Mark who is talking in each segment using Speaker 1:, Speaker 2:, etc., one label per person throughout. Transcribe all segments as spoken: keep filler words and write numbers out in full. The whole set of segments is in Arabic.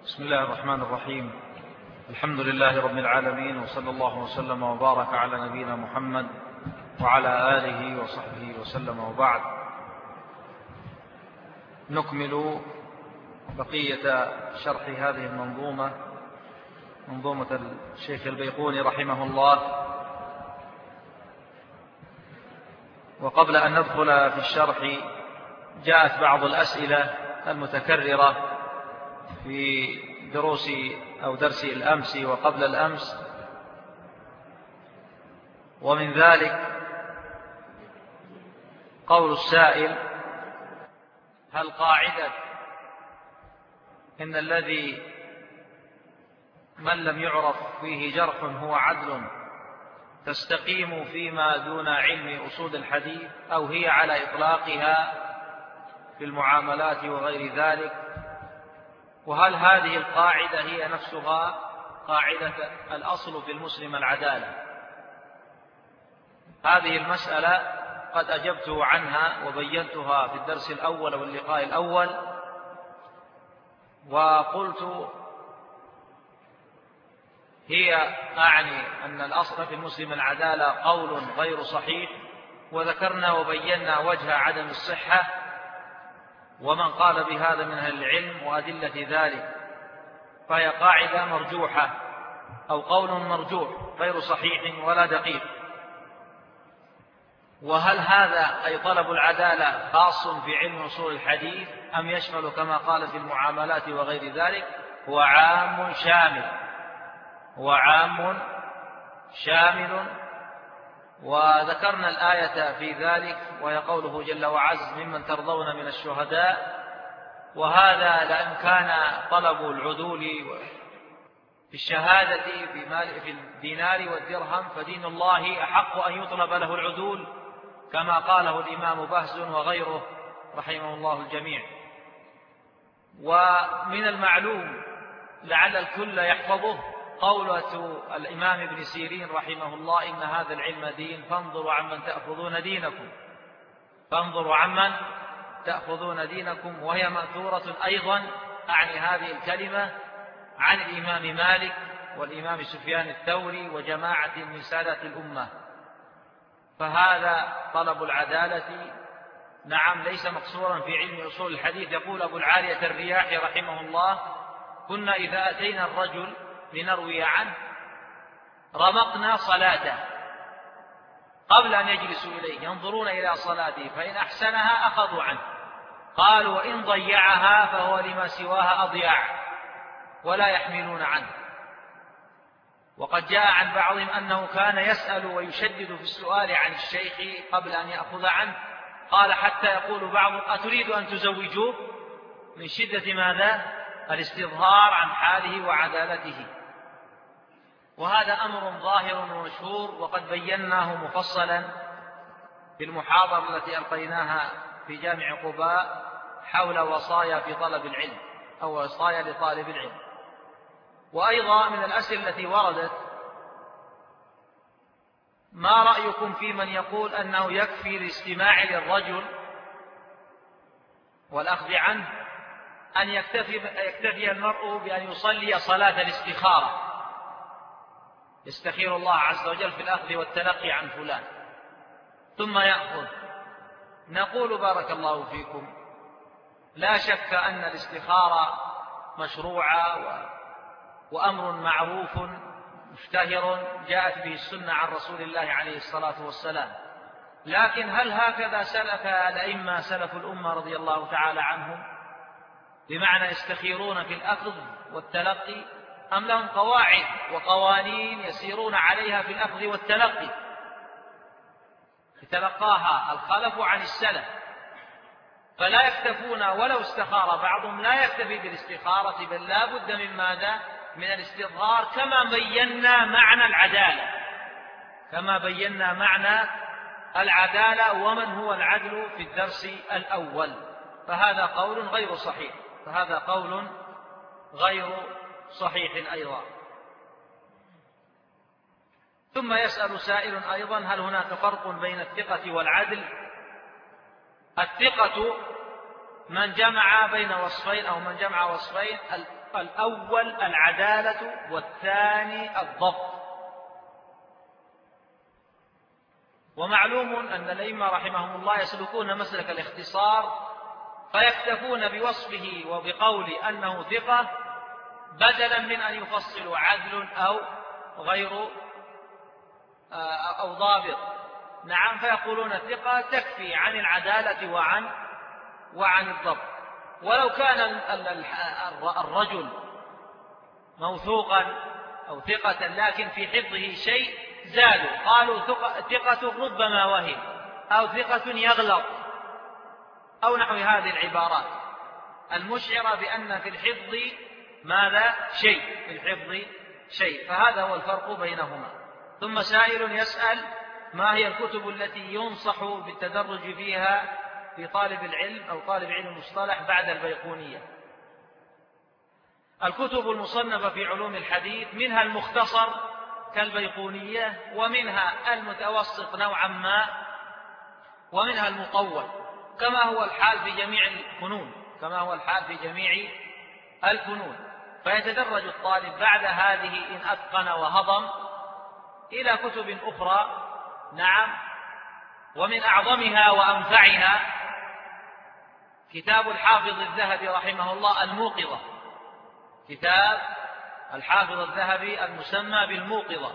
Speaker 1: بسم الله الرحمن الرحيم. الحمد لله رب العالمين، وصلى الله وسلم وبارك على نبينا محمد وعلى آله وصحبه وسلم، وبعد. نكمل بقية شرح هذه المنظومة، منظومة الشيخ البيقوني رحمه الله. وقبل أن ندخل في الشرح جاءت بعض الأسئلة المتكررة في دروس أو درس الأمس وقبل الأمس، ومن ذلك قول السائل: هل قاعدة إن الذي من لم يعرف فيه جرح هو عدل تستقيم فيما دون علم أصول الحديث، أو هي على إطلاقها في المعاملات وغير ذلك؟ وهل هذه القاعدة هي نفسها قاعدة الأصل في المسلم العدالة؟ هذه المسألة قد أجبت عنها وبينتها في الدرس الأول واللقاء الأول، وقلت هي أعني أن الأصل في المسلم العدالة قول غير صحيح، وذكرنا وبينا وجه عدم الصحة ومن قال بهذا من أهل العلم وأدلة ذلك، فهي قاعدة مرجوحة أو قول مرجوح غير صحيح ولا دقيق. وهل هذا أي طلب العدالة خاص في علم أصول الحديث أم يشمل كما قال في المعاملات وغير ذلك؟ هو عام شامل، هو عام شامل. وذكرنا الآية في ذلك، وهي قوله جل وعز: ممن ترضون من الشهداء. وهذا لأن كان طلب العدول في الشهادة في الدينار والدرهم، فدين الله أحق أن يطلب له العدول، كما قاله الإمام بهز وغيره رحمه الله الجميع. ومن المعلوم لعل الكل يحفظه قولة الإمام ابن سيرين رحمه الله: إن هذا العلم دين فانظروا عمن تأخذون دينكم، فانظروا عمن تأخذون دينكم. وهي مأثورة أيضا أعني هذه الكلمة عن الإمام مالك والإمام سفيان الثوري وجماعة من سادة الأمة. فهذا طلب العدالة نعم ليس مقصورا في علم أصول الحديث. يقول أبو العالية الرياحي رحمه الله: كنا إذا أتينا الرجل لنروي عنه رمقنا صلاته قبل أن يجلسوا إليه، ينظرون إلى صلاته، فإن أحسنها أخذوا عنه، قالوا: وإن ضيعها فهو لما سواها أضياع، ولا يحملون عنه. وقد جاء عن بعضهم أنه كان يسأل ويشدد في السؤال عن الشيخ قبل أن يأخذ عنه، قال حتى يقول بعضهم: أتريد أن تزوجوه؟ من شدة ماذا؟ الاستظهار عن حاله وعدالته. وهذا أمر ظاهر ومشهور، وقد بيناه مفصلا في المحاضرة التي ألقيناها في جامع قباء حول وصايا في طلب العلم أو وصايا لطالب العلم. وأيضا من الأسئلة التي وردت: ما رأيكم في من يقول أنه يكفي الاستماع للرجل والأخذ عنه أن يكتفي, يكتفي المرء بأن يصلي صلاة الاستخارة، يستخير الله عز وجل في الأخذ والتلقي عن فلان ثم يأخذ؟ نقول: بارك الله فيكم، لا شك أن الاستخارة مشروعة وأمر معروف مشتهر جاءت به السنة عن رسول الله عليه الصلاة والسلام. لكن هل هكذا سلك الأئمة سلف الأمة رضي الله تعالى عنهم، بمعنى يستخيرون في الأخذ والتلقي، أم لهم قواعد وقوانين يسيرون عليها في الأخذ والتلقي تلقاها الخلف عن السلف؟ فلا يكتفون ولو استخار بعضهم، لا يكتفي بالاستخارة، بل لا بد من ماذا؟ من الاستظهار، كما بينا معنى العدالة، كما بينا معنى العدالة ومن هو العدل في الدرس الأول. فهذا قول غير صحيح، فهذا قول غير صحيح أيضا. ثم يسأل سائل أيضا: هل هناك فرق بين الثقة والعدل؟ الثقة من جمع بين وصفين أو من جمع وصفين: الأول العدالة والثاني الضبط. ومعلوم أن الأئمة رحمهم الله يسلكون مسلك الاختصار، فيكتفون بوصفه وبقول أنه ثقة بدلا من أن يفصلوا عدل أو غير أو ضابط. نعم، فيقولون الثقة تكفي عن العدالة وعن وعن الضبط. ولو كان الرجل موثوقا أو ثقة لكن في حفظه شيء زادوا، قالوا ثقة ربما وهم، أو ثقة يغلط، أو نحو هذه العبارات المشعرة بأن في الحفظ ماذا شيء في الحفظ شيء. فهذا هو الفرق بينهما. ثم سائل يسأل: ما هي الكتب التي ينصح بالتدرج فيها في طالب العلم أو طالب علم المصطلح بعد البيقونية؟ الكتب المصنفة في علوم الحديث منها المختصر كالبيقونية، ومنها المتوسط نوعا ما، ومنها المطول، كما هو الحال في جميع الفنون كما هو الحال في جميع الفنون. فيتدرج الطالب بعد هذه إن أتقن وهضم إلى كتب أخرى. نعم، ومن أعظمها وأنفعها كتاب الحافظ الذهبي رحمه الله الموقظة، كتاب الحافظ الذهبي المسمى بالموقظة.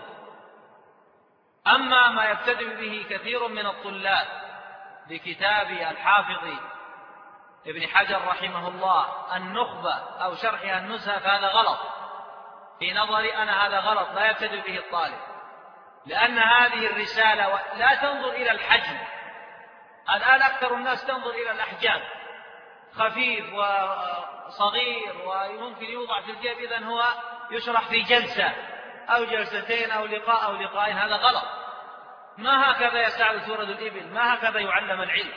Speaker 1: أما ما يبتدئ به كثير من الطلاب بكتاب الحافظ ابن حجر رحمه الله النخبة أو شرحها النزهة فهذا غلط في نظري أنا، هذا غلط لا يبتدئ به الطالب، لأن هذه الرسالة لا تنظر إلى الحجم. الآن أكثر الناس تنظر إلى الأحجام، خفيف وصغير ويمكن يوضع في الجيب، إذن هو يشرح في جلسة أو جلستين أو لقاء أو لقاءين. هذا غلط. ما هكذا يسعد سورة الإبل، ما هكذا يعلم العلم.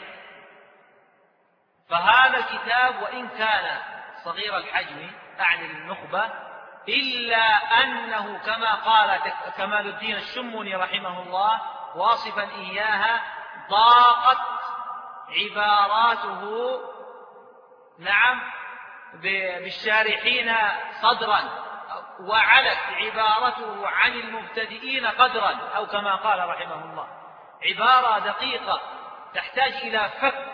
Speaker 1: فهذا الكتاب وإن كان صغير الحجم أعني النخبة، إلا أنه كما قال كمال الدين الشموني رحمه الله واصفا إياها: ضاقت عباراته نعم بالشارحين صدرا، وعلت عبارته عن المبتدئين قدرا، أو كما قال رحمه الله. عبارة دقيقة تحتاج إلى فك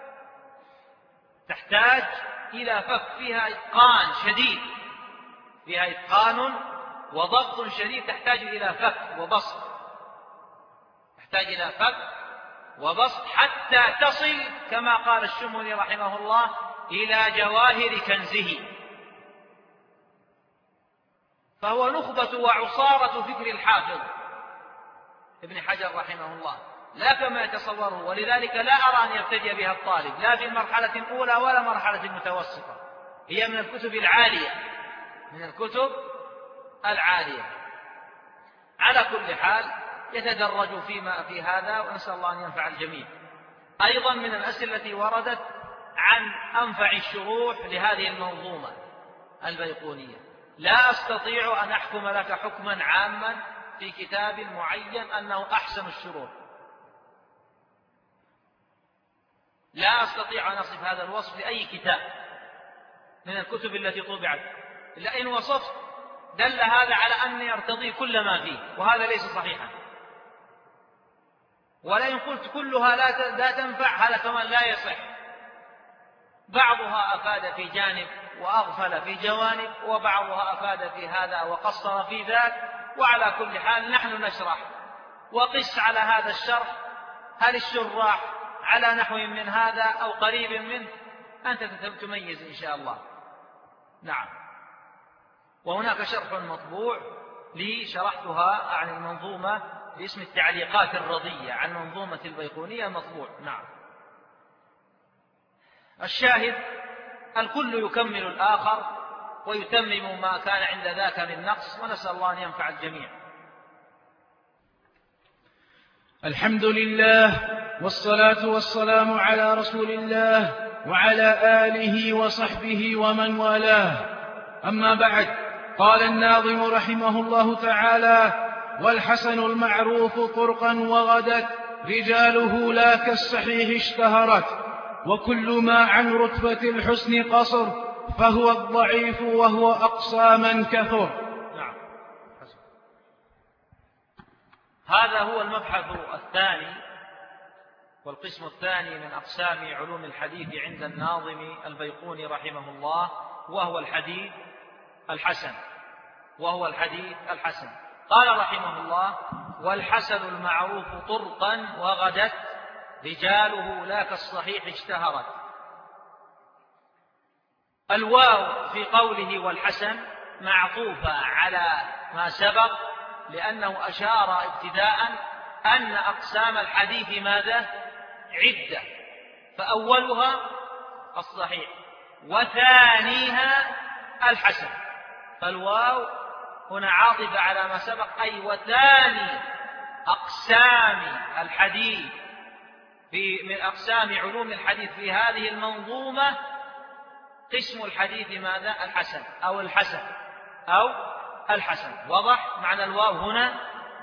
Speaker 1: تحتاج إلى فك فيها إتقان شديد فيها إتقان وضبط شديد، تحتاج إلى فك وبسط تحتاج إلى فك وبسط حتى تصل كما قال الشموني رحمه الله إلى جواهر كنزه. فهو نخبة وعصارة فكر الحافظ ابن حجر رحمه الله، لا كما يتصوره. ولذلك لا أرى أن يبتدئ بها الطالب لا في المرحلة الأولى ولا مرحلة المتوسطة. هي من الكتب العالية من الكتب العالية. على كل حال يتدرج فيما في هذا، ونسأل الله أن ينفع الجميع. أيضا من الأسئلة التي وردت عن أنفع الشروح لهذه المنظومة البيقونية. لا أستطيع أن أحكم لك حكما عاما في كتاب معين أنه أحسن الشروح، لا أستطيع أن أصف هذا الوصف لأي كتاب من الكتب التي طبعت، لأن وصفت دل هذا على أني أرتضي كل ما فيه، وهذا ليس صحيحا. ولئن قلت كلها لا تنفع هذا كمان لا يصح. بعضها أفاد في جانب وأغفل في جوانب، وبعضها أفاد في هذا وقصر في ذاك. وعلى كل حال نحن نشرح، وقس على هذا الشرح هل الشراح على نحو من هذا أو قريب منه، أنت تميز إن شاء الله. نعم. وهناك شرح مطبوع لي شرحتها عن المنظومة باسم التعليقات الرضية عن منظومة البيقونية مطبوع. نعم. الشاهد الكل يكمل الآخر ويتمم ما كان عند ذاك من نقص، ونسأل الله أن ينفع الجميع.
Speaker 2: الحمد لله والصلاة والسلام على رسول الله وعلى آله وصحبه ومن والاه. أما بعد، قال الناظم رحمه الله تعالى: والحسن المعروف طرقا وغدت رجاله لا كالصحيح اشتهرت، وكل ما عن رتبة الحسن قصر فهو الضعيف وهو أقصى من كثر.
Speaker 1: نعم. هذا هو المبحث الثاني والقسم الثاني من أقسام علوم الحديث عند الناظم البيقوني رحمه الله، وهو الحديث الحسن وهو الحديث الحسن قال رحمه الله: والحسن المعروف طرقا وغدت رجاله لا كالصحيح اشتهرت. الواو في قوله والحسن معطوفة على ما سبق، لأنه أشار ابتداء أن أقسام الحديث ماذا؟ عدة، فأولها الصحيح وثانيها الحسن، فالواو هنا عاطفة على ما سبق، أي وثاني أقسام الحديث في من أقسام علوم الحديث في هذه المنظومة قسم الحديث ماذا؟ الحسن أو الحسن أو الحسن. واضح معنى الواو هنا؟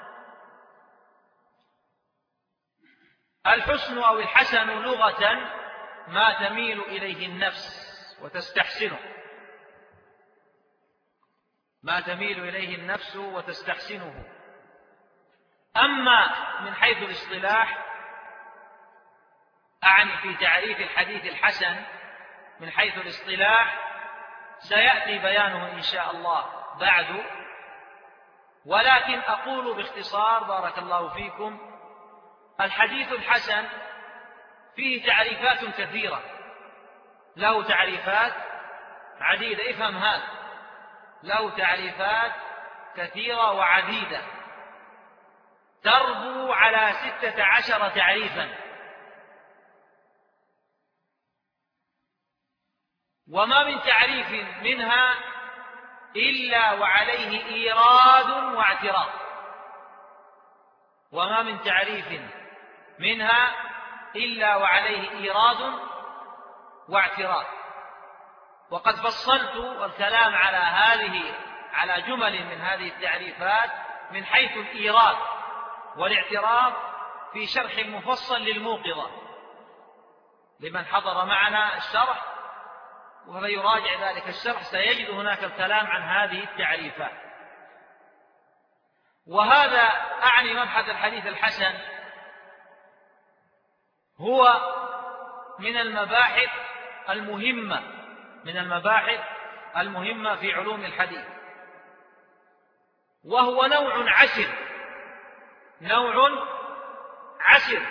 Speaker 1: الحسن أو الحسن لغة ما تميل إليه النفس وتستحسنه، ما تميل إليه النفس وتستحسنه. أما من حيث الاصطلاح، أعني في تعريف الحديث الحسن من حيث الاصطلاح سيأتي بيانه إن شاء الله بعد، ولكن أقول باختصار بارك الله فيكم: الحديث الحسن فيه تعريفات كثيرة، له تعريفات عديدة، افهم هذا، له تعريفات كثيرة وعديدة تربو على ستة عشر تعريفا، وما من تعريف منها إلا وعليه إيراد واعتراض، وما من تعريف منها إلا وعليه إيراد واعتراض. وقد فصلت الكلام على هذه على جمل من هذه التعريفات من حيث الإيراد والاعتراض في شرح مفصل للموقظة لمن حضر معنا الشرح، وفيراجع ذلك الشرح سيجد هناك الكلام عن هذه التعريفات. وهذا أعني مبحث الحديث الحسن هو من المباحث المهمة من المباحث المهمة في علوم الحديث، وهو نوع عسر نوع عسر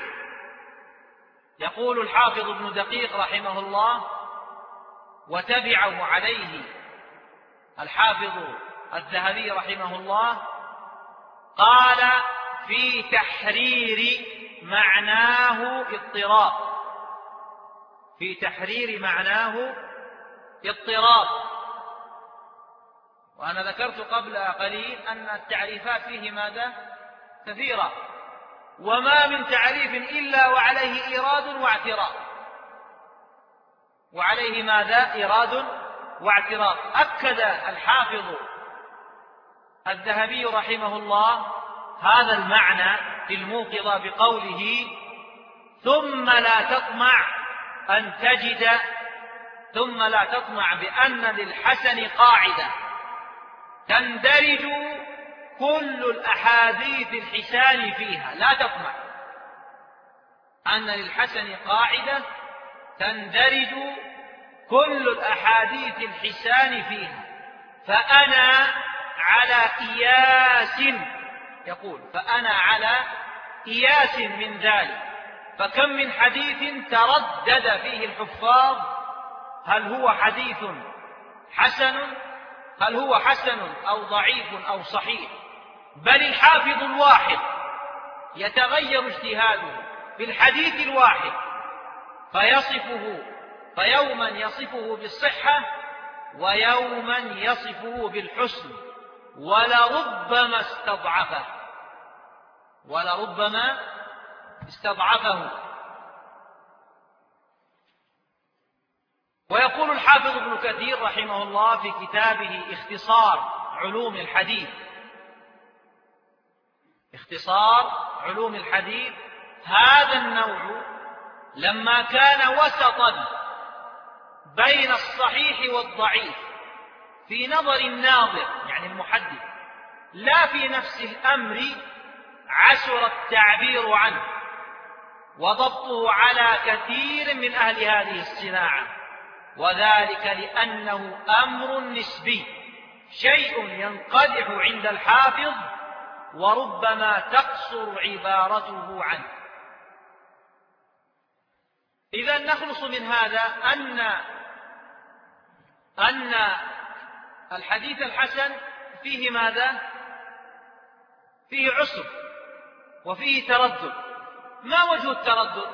Speaker 1: يقول الحافظ ابن دقيق رحمه الله، وتبعه عليه الحافظ الذهبي رحمه الله، قال: في تحرير معناه اضطراب في تحرير معناه اضطراب وأنا ذكرت قبل قليل أن التعريفات فيه ماذا؟ كثيرة، وما من تعريف إلا وعليه إيراد واعتراض وعليه ماذا؟ إيراد واعتراض. أكد الحافظ الذهبي رحمه الله هذا المعنى في الموقظة بقوله: ثم لا تطمع أن تجد ثم لا تطمع بأن للحسن قاعدة تندرج كل الأحاديث الحسان فيها. لا تطمع أن للحسن قاعدة تندرج كل الأحاديث الحسان فيها، فأنا على إياس يقول فأنا على إياس من ذلك. فكم من حديث تردد فيه الحفاظ هل هو حديث حسن هل هو حسن أو ضعيف أو صحيح، بل الحافظ الواحد يتغير اجتهاده في الحديث الواحد فيصفه فيوما يصفه بالصحة ويوما يصفه بالحسن، ولربما استضعفه ولربما استضعفه. ويقول الحافظ ابن كثير رحمه الله في كتابه اختصار علوم الحديث اختصار علوم الحديث: هذا النوع لما كان وسطا بين الصحيح والضعيف في نظر الناظر يعني المحدث لا في نفس الأمر، عسر التعبير عنه وضبطه على كثير من أهل هذه الصناعة، وذلك لأنه أمر نسبي، شيء ينقدح عند الحافظ وربما تقصر عبارته عنه. إذا نخلص من هذا أن أن الحديث الحسن فيه ماذا؟ فيه عسر وفيه تردد. ما وجه التردد؟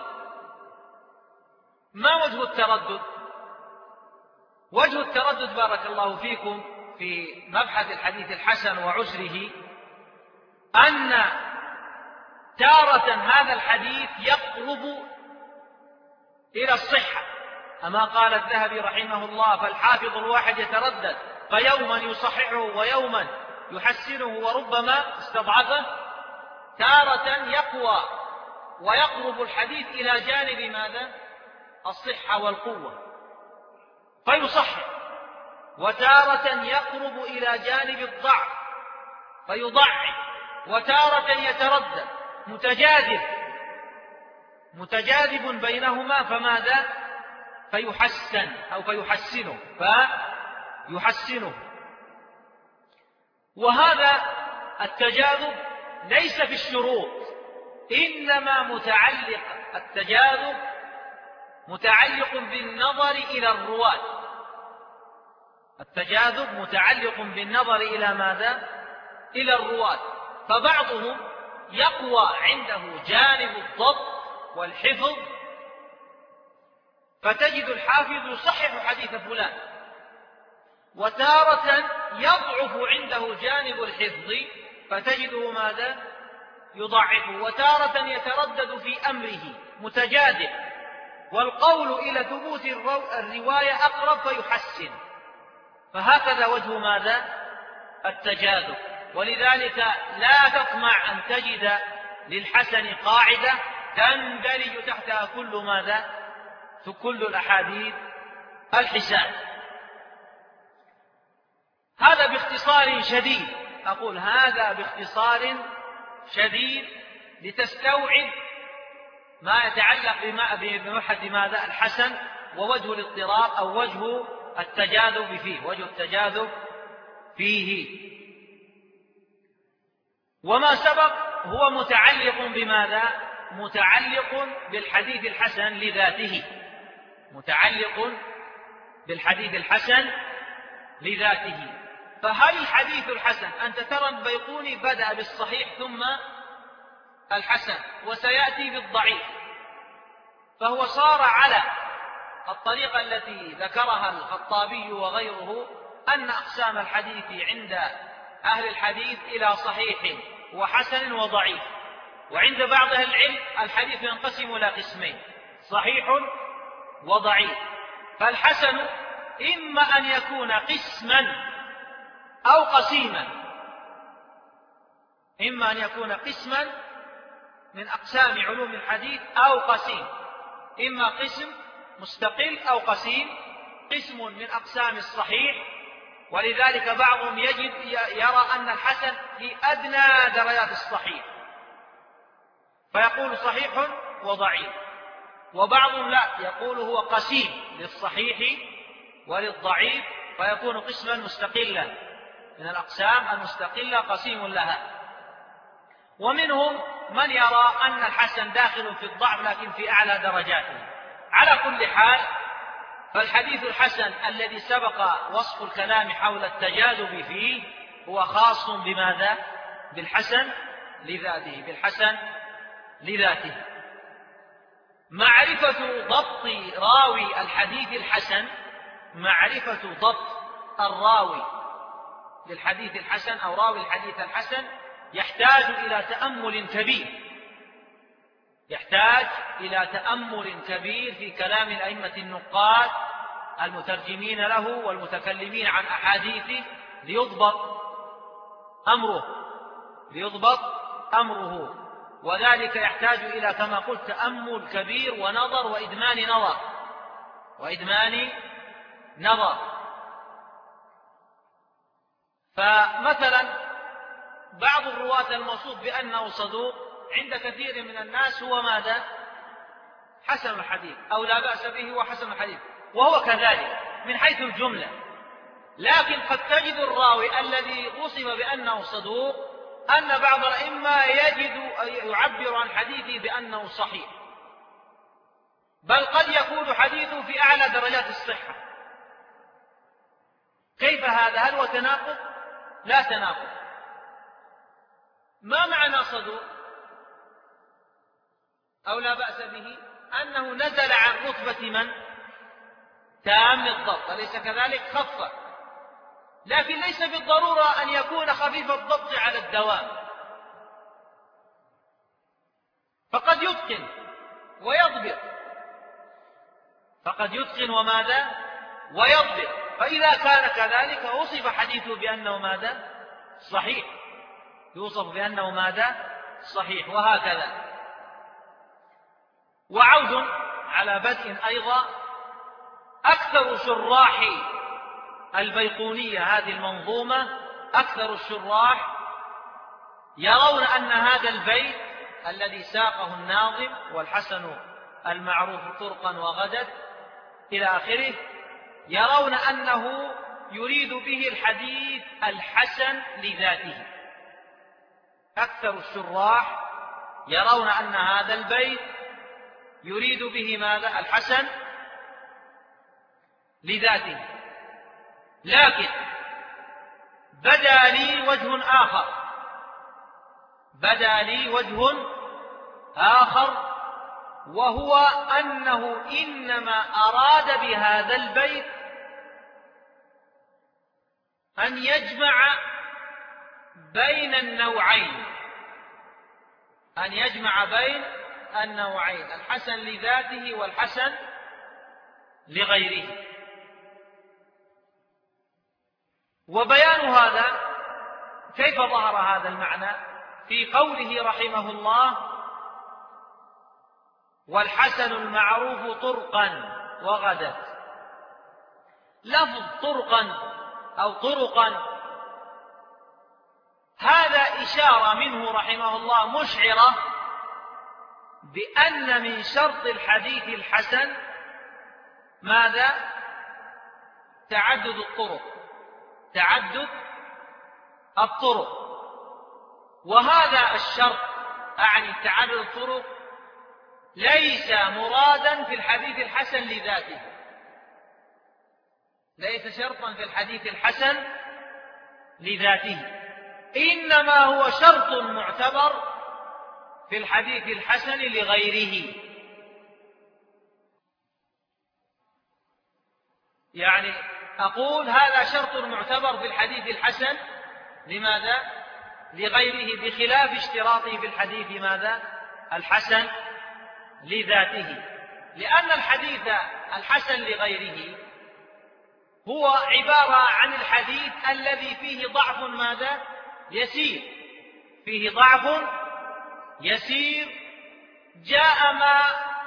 Speaker 1: ما وجه التردد؟ وجه التردد بارك الله فيكم في مبحث الحديث الحسن وعسره أن تارة هذا الحديث يقرب إلى الصحة، أما قال الذهبي رحمه الله: فالحافظ الواحد يتردد فيوما يصححه ويوما يحسنه وربما استضعفه. تارة يقوى ويقرب الحديث إلى جانب ماذا؟ الصحة والقوة فيصحح، وتارة يقرب إلى جانب الضعف فيضعف، وتارة يتردد متجاذب متجاذب بينهما فماذا؟ فيحسن أو فيحسنه فيحسنه. وهذا التجاذب ليس في الشروط، إنما متعلق التجاذب متعلق بالنظر إلى الرواة. التجاذب متعلق بالنظر إلى ماذا؟ إلى الرواة. فبعضهم يقوى عنده جانب الضبط والحفظ فتجد الحافظ يصحح حديث فلان، وتارة يضعف عنده جانب الحفظ فتجده ماذا؟ يضعفه، وتارة يتردد في أمره متجادل، والقول إلى ثبوت الرواية أقرب فيحسن. فهكذا وجه ماذا؟ التجاذب. ولذلك لا تطمع أن تجد للحسن قاعدة تندرج تحتها كل ماذا؟ كل الأحاديث الحسان. هذا باختصار شديد، أقول هذا باختصار شديد لتستوعب ما يتعلق بمبحث ماذا؟ الحسن، ووجه الاضطراب أو وجه التجاذب فيه، وجه التجاذب فيه. وما سبق هو متعلق بماذا؟ متعلق بالحديث الحسن لذاته، متعلق بالحديث الحسن لذاته. فهل الحديث الحسن، أنت ترى البيقوني بدأ بالصحيح ثم الحسن وسيأتي بالضعيف، فهو صار على الطريقة التي ذكرها الخطابي وغيره أن أقسام الحديث عند أهل الحديث إلى صحيح وحسن وضعيف، وعند بعض أهل العلم الحديث ينقسم إلى قسمين: صحيح وضعيف. فالحسن إما أن يكون قسما أو قسيما، إما أن يكون قسما من أقسام علوم الحديث أو قسيم، إما قسم مستقل أو قسيم، قسم من أقسام الصحيح. ولذلك بعضهم يجد يرى أن الحسن في أدنى درجات الصحيح فيقول صحيح وضعيف، وبعضهم لا، يقول هو قسيم للصحيح وللضعيف فيكون قسما مستقلا من الأقسام المستقلة قسيم لها. ومنهم من يرى أن الحسن داخل في الضعف لكن في أعلى درجاته. على كل حال فالحديث الحسن الذي سبق وصف الكلام حول التجاذب فيه هو خاص بماذا؟ بالحسن لذاته، بالحسن لذاته. معرفة ضبط راوي الحديث الحسن، معرفة ضبط الراوي للحديث الحسن أو راوي الحديث الحسن يحتاج إلى تأمل كبير، يحتاج إلى تأمل كبير في كلام الأئمة النقاد المترجمين له والمتكلمين عن أحاديثه ليضبط أمره ليضبط أمره وذلك يحتاج إلى كما قلت تأمل كبير ونظر وإدمان نظر وإدمان نظر. فمثلا بعض الرواة الموصوف بأنه صدوق عند كثير من الناس هو ماذا؟ حسن الحديث أو لا بأس به هو حسن الحديث، وهو كذلك من حيث الجملة. لكن قد تجد الراوي الذي وصف بأنه صدوق أن بعض الأئمة يجد يعبر عن حديثه بأنه صحيح، بل قد يكون حديثه في أعلى درجات الصحة. كيف هذا؟ هل هو تناقض؟ لا تناقض. ما معنى صدوق أو لا بأس به؟ أنه نزل عن رتبة من؟ تام الضبط، أليس كذلك؟ خف، لكن ليس بالضرورة أن يكون خفيف الضبط على الدوام، فقد يتقن ويضبط، فقد يتقن وماذا؟ ويضبط. فإذا كان كذلك وصف حديثه بأنه ماذا؟ صحيح، يوصف بأنه ماذا؟ صحيح. وهكذا. وعود على بدء أيضا، أكثر شراح البيقونية هذه المنظومة، أكثر الشراح يرون أن هذا البيت الذي ساقه الناظم والحسن المعروف طرقا وغدت إلى آخره، يرون أنه يريد به الحديث الحسن لذاته. أكثر الشراح يرون أن هذا البيت يريد به ماذا؟ الحسن لذاته. لكن بدا لي وجه آخر بدا لي وجه آخر وهو أنه إنما أراد بهذا البيت أن يجمع بين النوعين أن يجمع بين النوعين الحسن لذاته والحسن لغيره. وبيان هذا كيف ظهر هذا المعنى في قوله رحمه الله: والحسن المعروف طرقا وغدت. لفظ طرقا أو طرقا هذا إشارة منه رحمه الله مشعرة بأن من شرط الحديث الحسن ماذا؟ تعدد الطرق تعدد الطرق وهذا الشرط أعني تعدد الطرق ليس مرادا في الحديث الحسن لذاته، ليس شرطا في الحديث الحسن لذاته، إنما هو شرط معتبر في الحديث الحسن لغيره. يعني أقول هذا شرط معتبر في الحديث الحسن لماذا؟ لغيره، بخلاف اشتراطه في الحديث ماذا؟ الحسن لذاته، لأن الحديث الحسن لغيره هو عبارة عن الحديث الذي فيه ضعف ماذا؟ يسير، فيه ضعف يسير جاء ما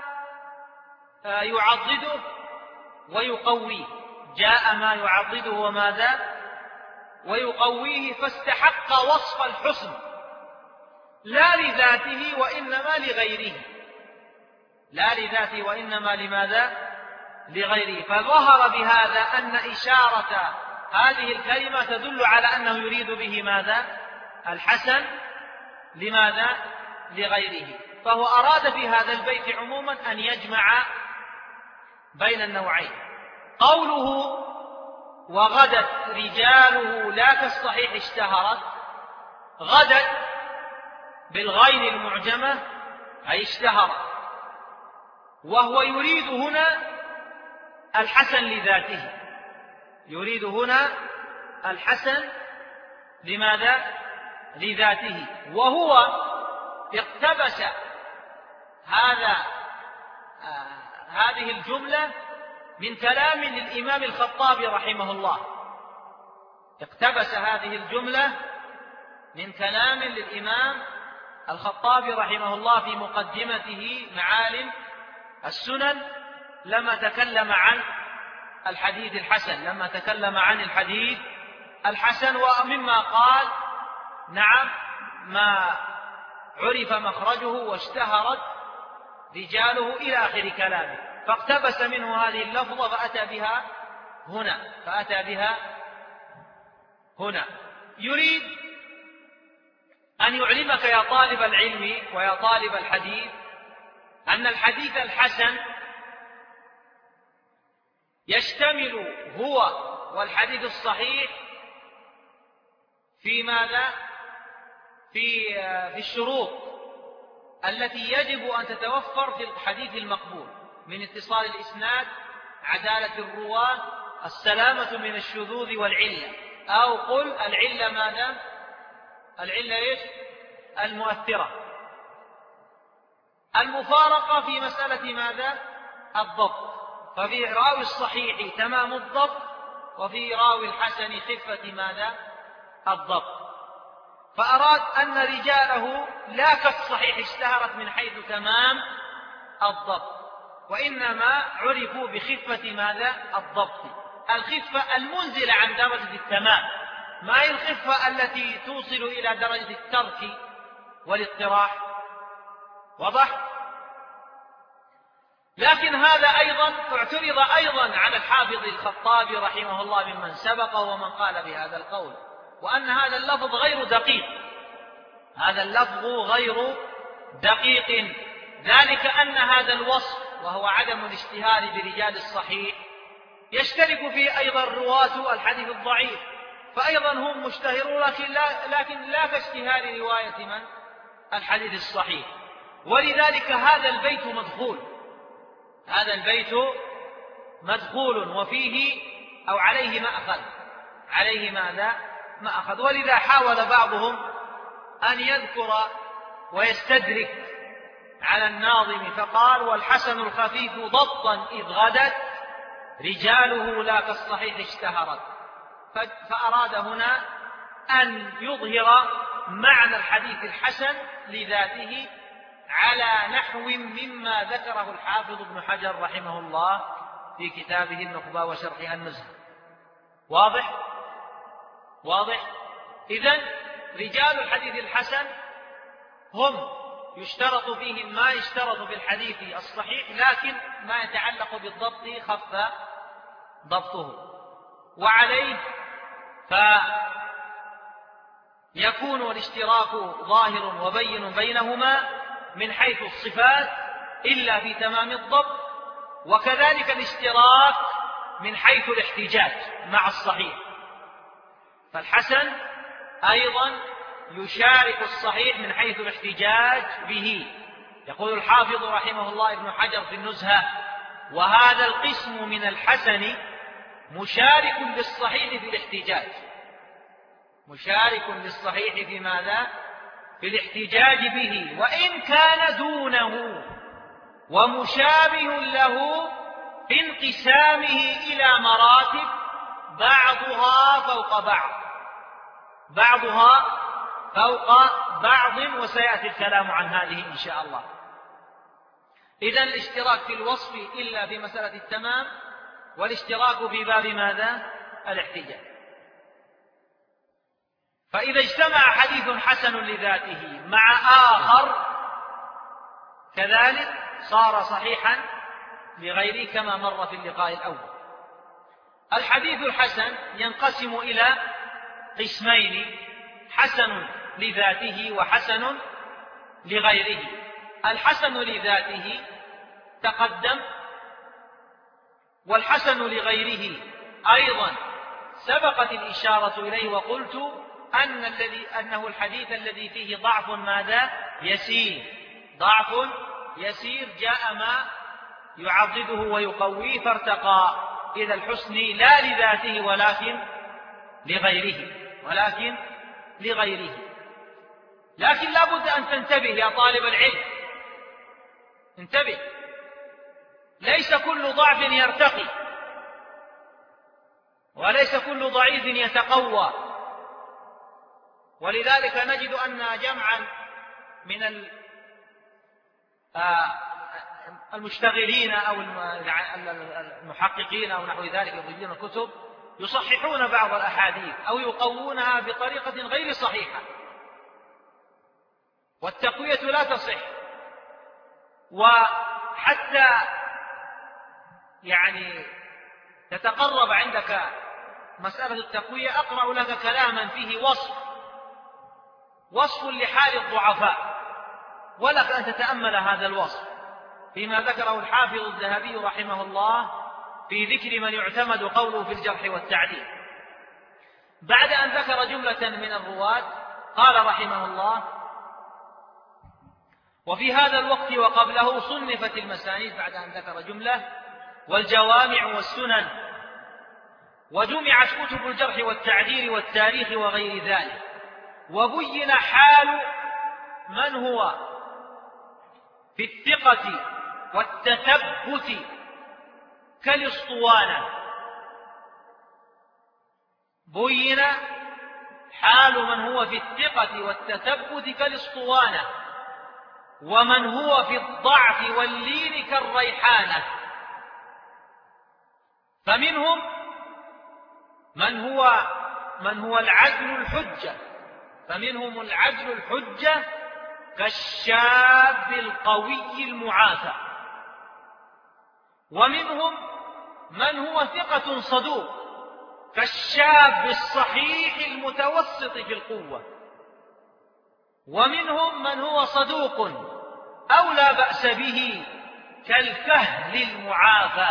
Speaker 1: يعضده ويقويه جاء ما يعضده وماذا؟ ويقويه، فاستحق وصف الحسن لا لذاته وإنما لغيره، لا لذاته وإنما لماذا؟ لغيره. فظهر بهذا أن إشارة هذه الكلمة تدل على أنه يريد به ماذا؟ الحسن لماذا؟ لغيره. فهو أراد في هذا البيت عموما أن يجمع بين النوعين. قوله وغدت رجاله لا كالصحيح اشتهرت، غدت بالغين المعجمة أي اشتهرت، وهو يريد هنا الحسن لذاته، يريد هنا الحسن لماذا؟ لذاته. وهو اقتبس هذا آه هذه الجملة من كلام للإمام الخطابي رحمه الله، اقتبس هذه الجملة من كلام للإمام الخطابي رحمه الله في مقدمته معالم السنن لما تكلم عن الحديث الحسن لما تكلم عن الحديث الحسن ومما قال نعم ما عرف مخرجه واشتهرت رجاله إلى آخر كلامه، فاقتبس منه هذه اللفظة فأتى بها هنا فأتى بها هنا يريد أن يعلمك يا طالب العلم ويا طالب الحديث أن الحديث الحسن يشتمل هو والحديث الصحيح في ماذا؟ في في الشروط التي يجب أن تتوفر في الحديث المقبول من اتصال الإسناد، عدالة الرواة، السلامة من الشذوذ والعلة، أو قل العلة ماذا؟ العلة إيش؟ المؤثرة. المفارقة في مسألة ماذا؟ الضبط، ففي راوي الصحيح تمام الضبط وفي راوي الحسن خفة ماذا؟ الضبط. فأراد أن رجاله لا كالصحيح اشتهرت من حيث تمام الضبط، وإنما عرفوا بخفة ماذا؟ الضبط، الخفة المنزلة عن درجة التمام، ما هي الخفة التي توصل إلى درجة الترك والاضطراح. وضح؟ لكن هذا أيضا اعترض أيضا على الحافظ الخطابي رحمه الله ممن سبق ومن قال بهذا القول، وأن هذا اللفظ غير دقيق هذا اللفظ غير دقيق ذلك أن هذا الوصف وهو عدم الاشتهار برجال الصحيح يشترك فيه أيضا رواة الحديث الضعيف، فأيضا هم مشتهرون لكن لا, لكن لا كاشتهار رواية من؟ الحديث الصحيح. ولذلك هذا البيت مدخول هذا البيت مدخول وفيه أو عليه مأخذ عليه ماذا؟ مأخذ. ولذا حاول بعضهم أن يذكر ويستدرك على الناظم فقال: والحسن الخفيف ضبطا إذ غدت رجاله لا كالصحيح اشتهرت. فأراد هنا أن يظهر معنى الحديث الحسن لذاته على نحو مما ذكره الحافظ ابن حجر رحمه الله في كتابه النخبة وشرحها النزهة. واضح؟ واضح؟ إذن رجال الحديث الحسن هم يشترط فيهم ما يشترط في الحديث الصحيح، لكن ما يتعلق بالضبط خف ضبطه، وعليه فيكون الاشتراك ظاهر وبين بينهما من حيث الصفات إلا في تمام الضبط، وكذلك الاشتراك من حيث الاحتجاج مع الصحيح. فالحسن أيضا يشارك الصحيح من حيث الاحتجاج به. يقول الحافظ رحمه الله ابن حجر في النزهة: وهذا القسم من الحسن مشارك للصحيح في الاحتجاج مشارك للصحيح في ماذا؟ في الاحتجاج به، وإن كان دونه، ومشابه له في انقسامه إلى مراتب بعضها فوق بعض بعضها فوق بعض وسيأتي الكلام عن هذه إن شاء الله. إذن الاشتراك في الوصف إلا في مسألة التمام، والاشتراك في باب ماذا؟ الاحتجاج. فإذا اجتمع حديث حسن لذاته مع آخر كذلك صار صحيحا لغيره كما مر في اللقاء الأول. الحديث الحسن ينقسم إلى قسمين: حسن لذاته وحسن لغيره. الحسن لذاته تقدم، والحسن لغيره أيضا سبقت الإشارة إليه، وقلت أن الذي أنه الحديث الذي فيه ضعف ماذا؟ يسير ضعف يسير جاء ما يعضده ويقويه فارتقى إلى الحسن لا لذاته ولكن لغيره ولكن لغيره. لكن لا بد أن تنتبه يا طالب العلم، انتبه، ليس كل ضعف يرتقي وليس كل ضعيف يتقوى. ولذلك نجد أن جمعا من المشتغلين أو المحققين أو نحو ذلك يخرجون الكتب يصححون بعض الأحاديث أو يقوونها بطريقة غير صحيحة، والتقوية لا تصح. وحتى يعني تتقرب عندك مسألة التقوية أقرأ لك كلاما فيه وصف وصف لحال الضعفاء، ولك أن تتأمل هذا الوصف فيما ذكره الحافظ الذهبي رحمه الله في ذكر من يعتمد قوله في الجرح والتعديل. بعد أن ذكر جملة من الرواة قال رحمه الله: وفي هذا الوقت وقبله صنفت المسانيد، بعد أن ذكر جملة، والجوامع والسنن، وجمعت كتب الجرح والتعديل والتاريخ وغير ذلك، وبين حال من هو في الثقة والتثبت كالاسطوانة. بين حال من هو في الثقة والتثبت كالاسطوانة، ومن هو في الضعف واللين كالريحانة. فمنهم من هو من هو العدل الحجة، فمنهم العدل الحجة كالشاب القوي المعافى، ومنهم من هو ثقة صدوق كالشاب الصحيح المتوسط في القوة، ومنهم من هو صدوق أو لا بأس به كالكهل المعافى،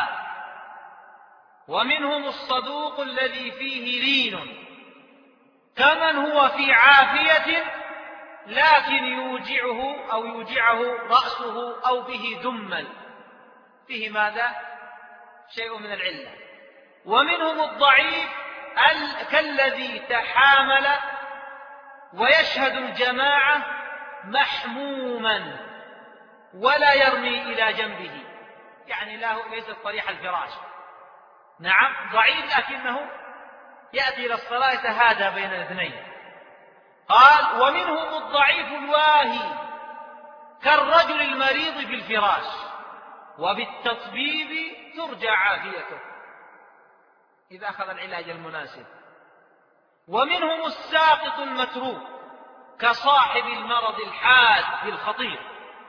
Speaker 1: ومنهم الصدوق الذي فيه لين كمن هو في عافية لكن يوجعه أو يوجعه رأسه أو به دمل، فيه ماذا؟ شيء من العلة. ومنهم الضعيف كالذي تحامل ويشهد الجماعة محموما ولا يرمي إلى جنبه، يعني لا ليس صريح الفراش، نعم ضعيف لكنه يأتي إلى الصلاة يتهادى بين الاثنين. قال: ومنهم الضعيف الواهي كالرجل المريض في الفراش، وبالتطبيب ترجى عافيته إذا أخذ العلاج المناسب. ومنهم الساقط المتروك كصاحب المرض الحاد الخطير،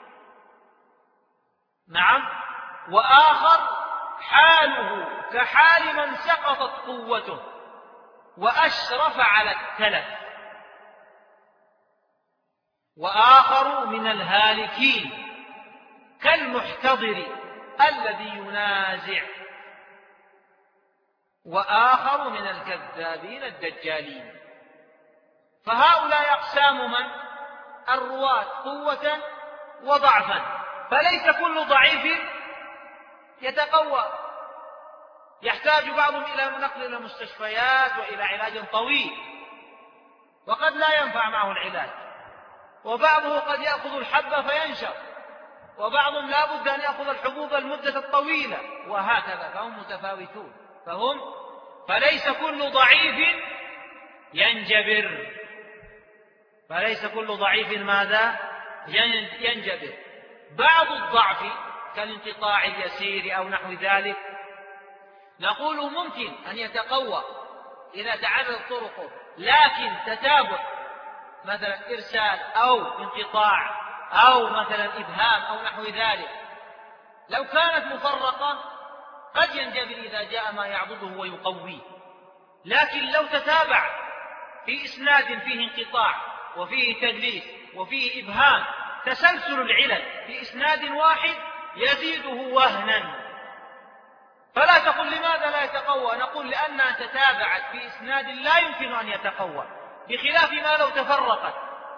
Speaker 1: نعم، وآخر حاله كحال من سقطت قوته وأشرف على التلف، وآخر من الهالكين كالمحتضر الذي ينازع، وآخر من الكذابين الدجالين. فهؤلاء أقسام من الرواة قوة وضعفا، فليس كل ضعيف يتقوى، يحتاج بعضهم إلى نقل إلى المستشفيات وإلى علاج طويل وقد لا ينفع معه العلاج، وبعضه قد يأخذ الحبة فينشر، وبعضهم لا بد أن يأخذ الحبوب المدة الطويلة، وهكذا، فهم متفاوتون. فهم فليس كل ضعيف ينجبر، فليس كل ضعيف ماذا؟ ينجبر. بعض الضعف كالانقطاع اليسير أو نحو ذلك نقول ممكن أن يتقوى إذا تعددت طرقه، لكن تتابع مثلا إرسال أو انقطاع أو مثلا إبهام أو نحو ذلك لو كانت مفرقة قد ينجبر إذا جاء ما يعضده ويقويه، لكن لو تتابع في إسناد فيه انقطاع وفيه تدليس وفيه إبهام، تسلسل العلل في إسناد واحد يزيده وهنا. فلا تقل لماذا لا يتقوى، نقول لأنها تتابعت في إسناد لا يمكن أن يتقوى، بخلاف ما لو تفرقت.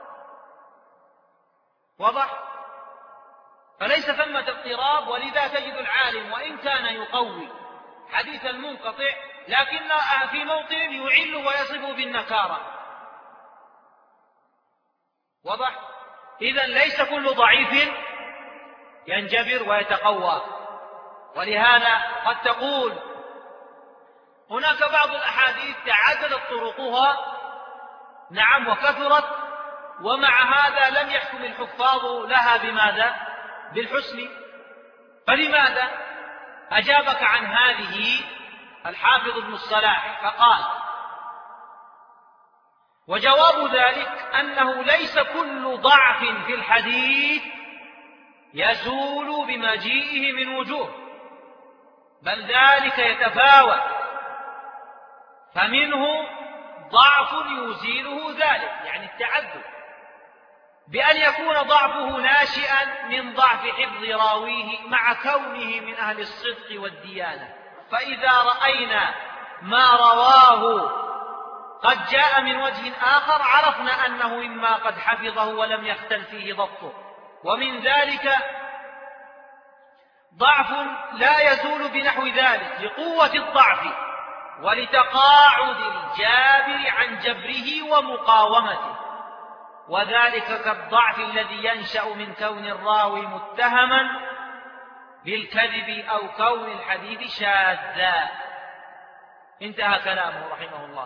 Speaker 1: واضح؟ فليس ثمة اضطراب، ولذا تجد العالم وإن كان يقوي حديث المنقطع لكن في موطن يعل ويصف بالنكارة. واضح؟ إذن ليس كل ضعيف ينجبر ويتقوى. ولهذا قد تقول هناك بعض الأحاديث تعددت طرقها، نعم، وكثرت، ومع هذا لم يحكم الحفاظ لها بماذا؟ بالحسن. فلماذا؟ أجابك عن هذه الحافظ ابن الصلاح فقال: وجواب ذلك أنه ليس كل ضعف في الحديث يزول بمجيئه من وجوه، بل ذلك يتفاوت، فمنه ضعف يزيله ذلك، يعني التعذر، بأن يكون ضعفه ناشئا من ضعف حفظ راويه مع كونه من أهل الصدق والديانة. فإذا رأينا ما رواه قد جاء من وجه آخر عرفنا أنه مما قد حفظه ولم يختل فيه ضبطه. ومن ذلك ضعف لا يزول بنحو ذلك لقوة الضعف ولتقاعد الجابر عن جبره ومقاومته، وذلك كالضعف الذي ينشأ من كون الراوي متهما بالكذب أو كون الحديث شاذا. انتهى كلامه رحمه الله.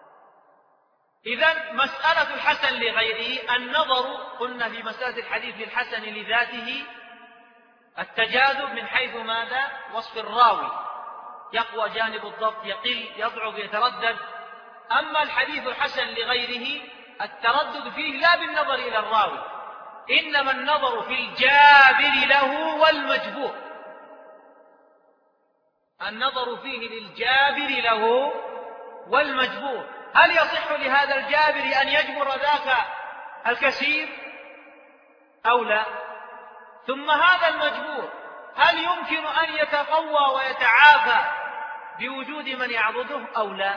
Speaker 1: إذن مسألة الحسن لغيره النظر، قلنا في مسألة الحديث للحسن لذاته التجاذب من حيث ماذا؟ وصف الراوي، يقوى جانب الضبط، يقل، يضعف، يتردد. أما الحديث الحسن لغيره التردد فيه لا بالنظر إلى الراوي، إنما النظر في الجابر له والمجبور، النظر فيه للجابر له والمجبور، هل يصح لهذا الجابر أن يجبر ذاك الكثير أو لا؟ ثم هذا المجبور هل يمكن أن يتقوى ويتعافى بوجود من يعضده أو لا؟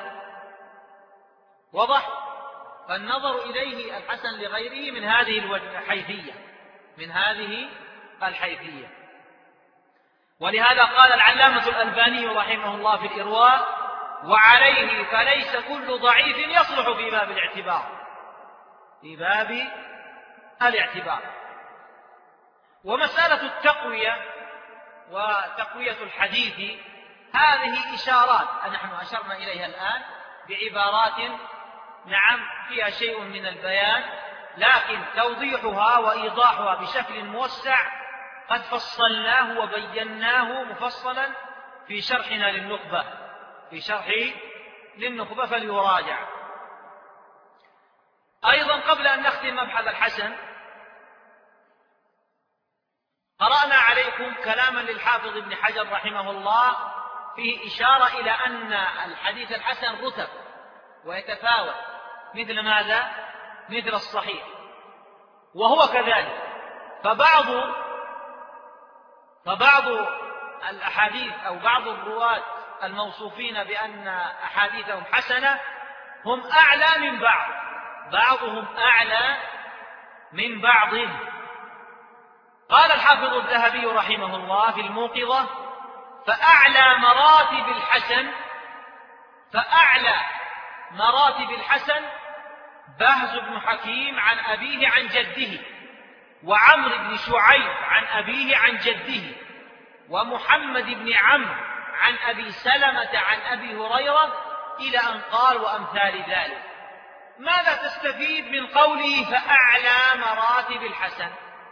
Speaker 1: وضح؟ فالنظر إليه الحسن لغيره من هذه الحيثية، من هذه الحيثية. ولهذا قال العلامة الألباني رحمه الله في الإرواء: وعليه فليس كل ضعيف يصلح في باب الاعتبار، في باب الاعتبار. ومسألة التقوية وتقوية الحديث هذه إشارات نحن أشرنا إليها الآن بعبارات نعم فيها شيء من البيان، لكن توضيحها وإيضاحها بشكل موسع قد فصلناه وبيناه مفصلا في شرحنا للنخبة، في شرح للنخبة فليراجع. أيضا قبل أن نختم مبحث الحسن قرأنا عليكم كلاما للحافظ ابن حجر رحمه الله فيه إشارة إلى أن الحديث الحسن رتب ويتفاوت، مثل ماذا؟ مثل الصحيح، وهو كذلك. فبعض فبعض الأحاديث أو بعض الرواة الموصوفين بأن أحاديثهم حسنة هم أعلى من بعض، بعضهم أعلى من بعض. قال الحافظ الذهبي رحمه الله في الموقظة: فأعلى مراتب الحسن فأعلى مراتب الحسن بهز بن حكيم عن أبيه عن جده، وعمرو بن شعيب عن أبيه عن جده، ومحمد بن عمرو عن أبي سلمة عن أبي هريرة، إلى أن قال: وأمثال ذلك. ماذا تستفيد من قوله فأعلى مراتب الحسن؟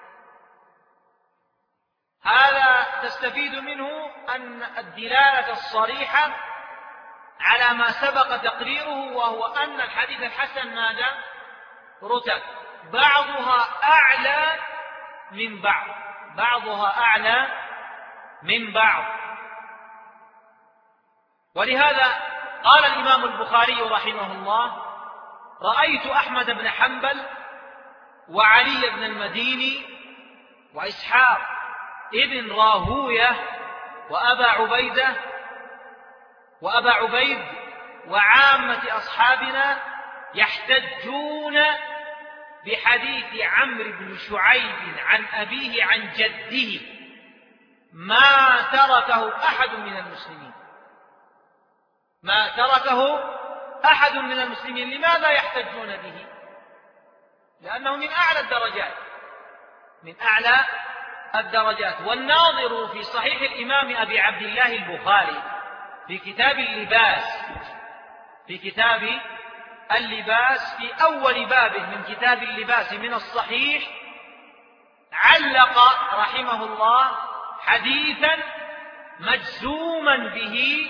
Speaker 1: هذا تستفيد منه أن الدلالة الصريحة على ما سبق تقريره، وهو أن الحديث الحسن ماذا؟ رتب، بعضها أعلى من بعض، بعضها أعلى من بعض. ولهذا قال الإمام البخاري رحمه الله: رأيت أحمد بن حنبل وعلي بن المديني وإسحاق ابن راهوية وأبا عبيدة وأبا عبيد وعامة أصحابنا يحتجون بحديث عمرو بن شعيب عن أبيه عن جده ما تركه أحد من المسلمين، ما تركه أحد من المسلمين. لماذا يحتجون به؟ لأنه من أعلى الدرجات، من أعلى الدرجات. والناظر في صحيح الإمام أبي عبد الله البخاري في كتاب اللباس، في كتاب اللباس في أول باب من كتاب اللباس من الصحيح علق رحمه الله حديثا مجزوما به،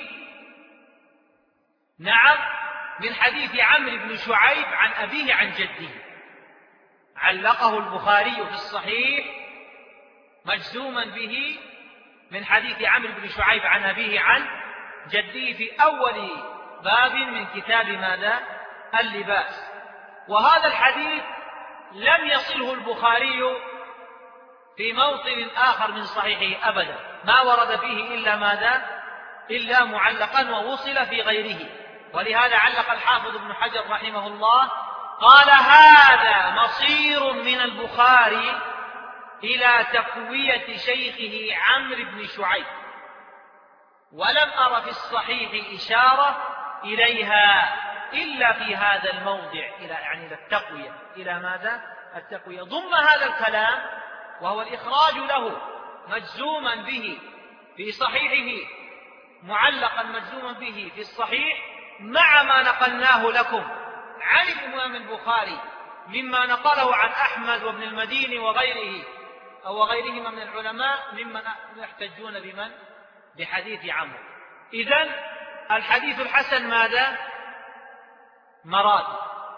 Speaker 1: نعم، من حديث عمرو بن شعيب عن أبيه عن جده. علقه البخاري في الصحيح مجزوما به من حديث عمرو بن شعيب عن أبيه عن جده في أول باب من كتاب ماذا؟ اللباس. وهذا الحديث لم يصله البخاري في موطن آخر من صحيحه أبدا، ما ورد فيه إلا ماذا؟ إلا معلقا، ووصل في غيره. ولهذا علق الحافظ ابن حجر رحمه الله قال: هذا مصير من البخاري إلى تقوية شيخه عمرو بن شعيب، ولم أر في الصحيح إشارة إليها إلا في هذا الموضع، إلى يعني إلى التقوية. إلى ماذا؟ التقوية. ضم هذا الكلام وهو الإخراج له مجزوما به في صحيحه، معلقا مجزوما به في الصحيح، مع ما نقلناه لكم عن الإمام البخاري مما نقله عن أحمد وابن المديني وغيره أو غيرهما من العلماء ممن يحتجون بمن؟ بحديث عمرو. إذن الحديث الحسن ماذا؟ مراتب.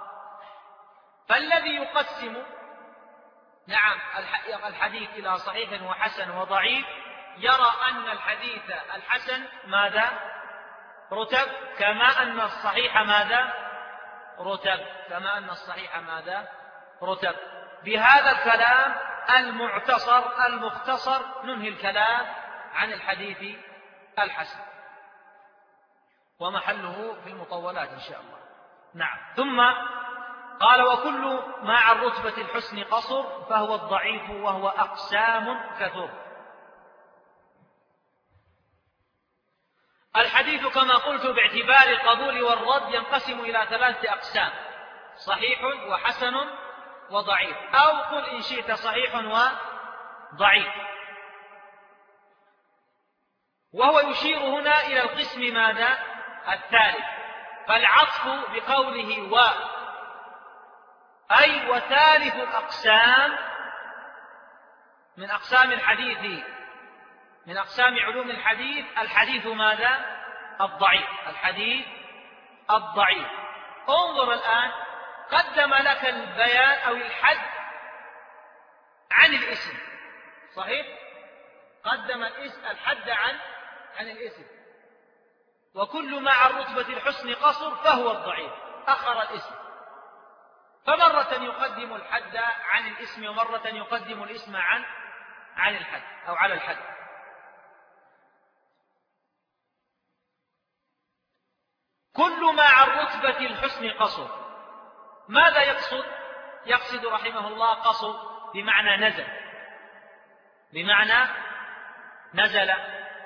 Speaker 1: فالذي يقسم نعم الحديث إلى صحيح وحسن وضعيف يرى أن الحديث الحسن ماذا؟ رتب، كما أن الصحيح ماذا؟ رتب، كما أن الصحيح ماذا؟ رتب. بهذا الكلام المعتصر المختصر ننهي الكلام عن الحديث الحسن، ومحله في المطولات إن شاء الله. نعم. ثم قال: وكل ما عن رتبة الحسن قصر فهو الضعيف وهو أقسام كثر. الحديث كما قلت باعتبار القبول والرد ينقسم إلى ثلاثة أقسام: صحيح وحسن وضعيف، أو قل إن شئت صحيح وضعيف. وهو يشير هنا إلى القسم ماذا؟ الثالث. فالعطف بقوله و أي وثالث الأقسام من أقسام الحديث من أقسام علوم الحديث الحديث ماذا؟ الضعيف. الحديث الضعيف. انظر الآن، قدم لك البيان أو الحد عن الاسم، صحيح؟ قدم الحد عن عن الاسم. وكل ما عن رتبة الحسن قصر فهو الضعيف، أخر الاسم. فمرة يقدم الحد عن الاسم، ومرة يقدم الاسم عن عن الحد أو على الحد. كل ما عن رتبة الحسن قصر. ماذا يقصد؟ يقصد رحمه الله قصر بمعنى نزل، بمعنى نزل.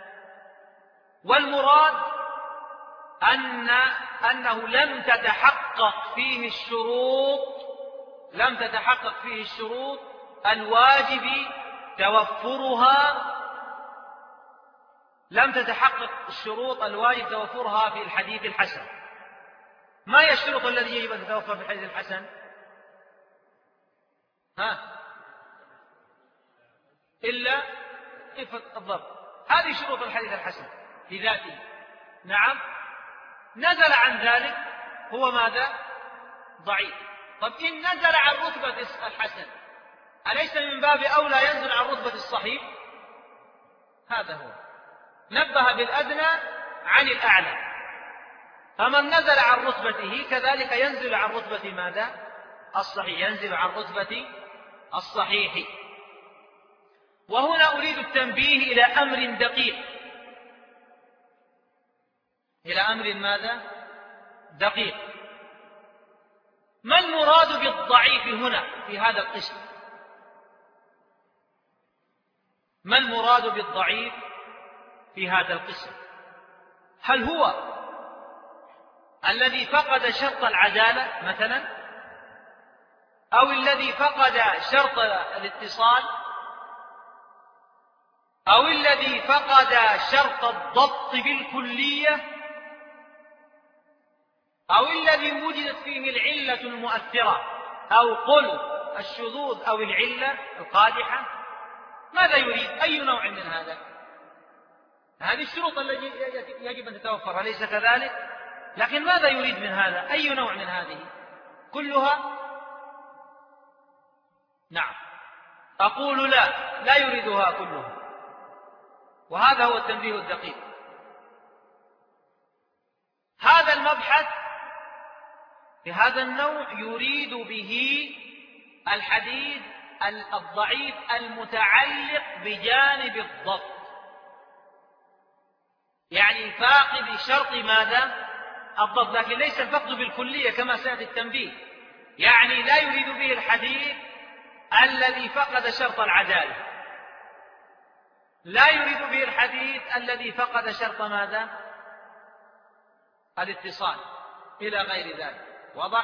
Speaker 1: والمراد أن أنه لم تتحقق فيه الشروط لم تتحقق فيه الشروط الواجب توفرها لم تتحقق الشروط الواجب توفرها في الحديث الحسن. ما هي الشروط التي يجب أن تتوفر في الحديث الحسن؟ ها؟ إلا خفة الضبط. هذه شروط الحديث الحسن بذاته. نعم. نزل عن ذلك هو ماذا؟ ضعيف. طب إن نزل عن رتبة الحسن أليس من باب أولى ينزل عن رتبة الصحيح؟ هذا هو. نبه بالأدنى عن الأعلى. فمن نزل عن رتبته كذلك ينزل عن رتبة ماذا؟ الصحيح، ينزل عن رتبة الصحيح. وهنا أريد التنبيه إلى أمر دقيق، إلى أمر ماذا؟ دقيق. ما المراد بالضعيف هنا في هذا القسم؟ ما المراد بالضعيف في هذا القسم؟ هل هو الذي فقد شرط العدالة مثلا، أو الذي فقد شرط الاتصال، أو الذي فقد شرط الضبط بالكلية، أو الذي وجدت فيه العلة المؤثرة، أو قل الشذوذ أو العلة القادحة، ماذا يريد؟ أي نوع من هذا؟ هذه الشروط التي يجب أن تتوفر، أليس كذلك؟ لكن ماذا يريد من هذا؟ أي نوع من هذه؟ كلها؟ نعم، أقول لا، لا يريدها كلها، وهذا هو التنبيه الدقيق. هذا المبحث في هذا النوع يريد به الحديث الضعيف المتعلق بجانب الضبط، يعني فاقد شرط ماذا؟ الضبط، لكن ليس الفقد بالكلية كما سيأتي التنبيه. يعني لا يريد به الحديث الذي فقد شرط العدالة، لا يريد به الحديث الذي فقد شرط ماذا؟ الاتصال إلى غير ذلك. واضح؟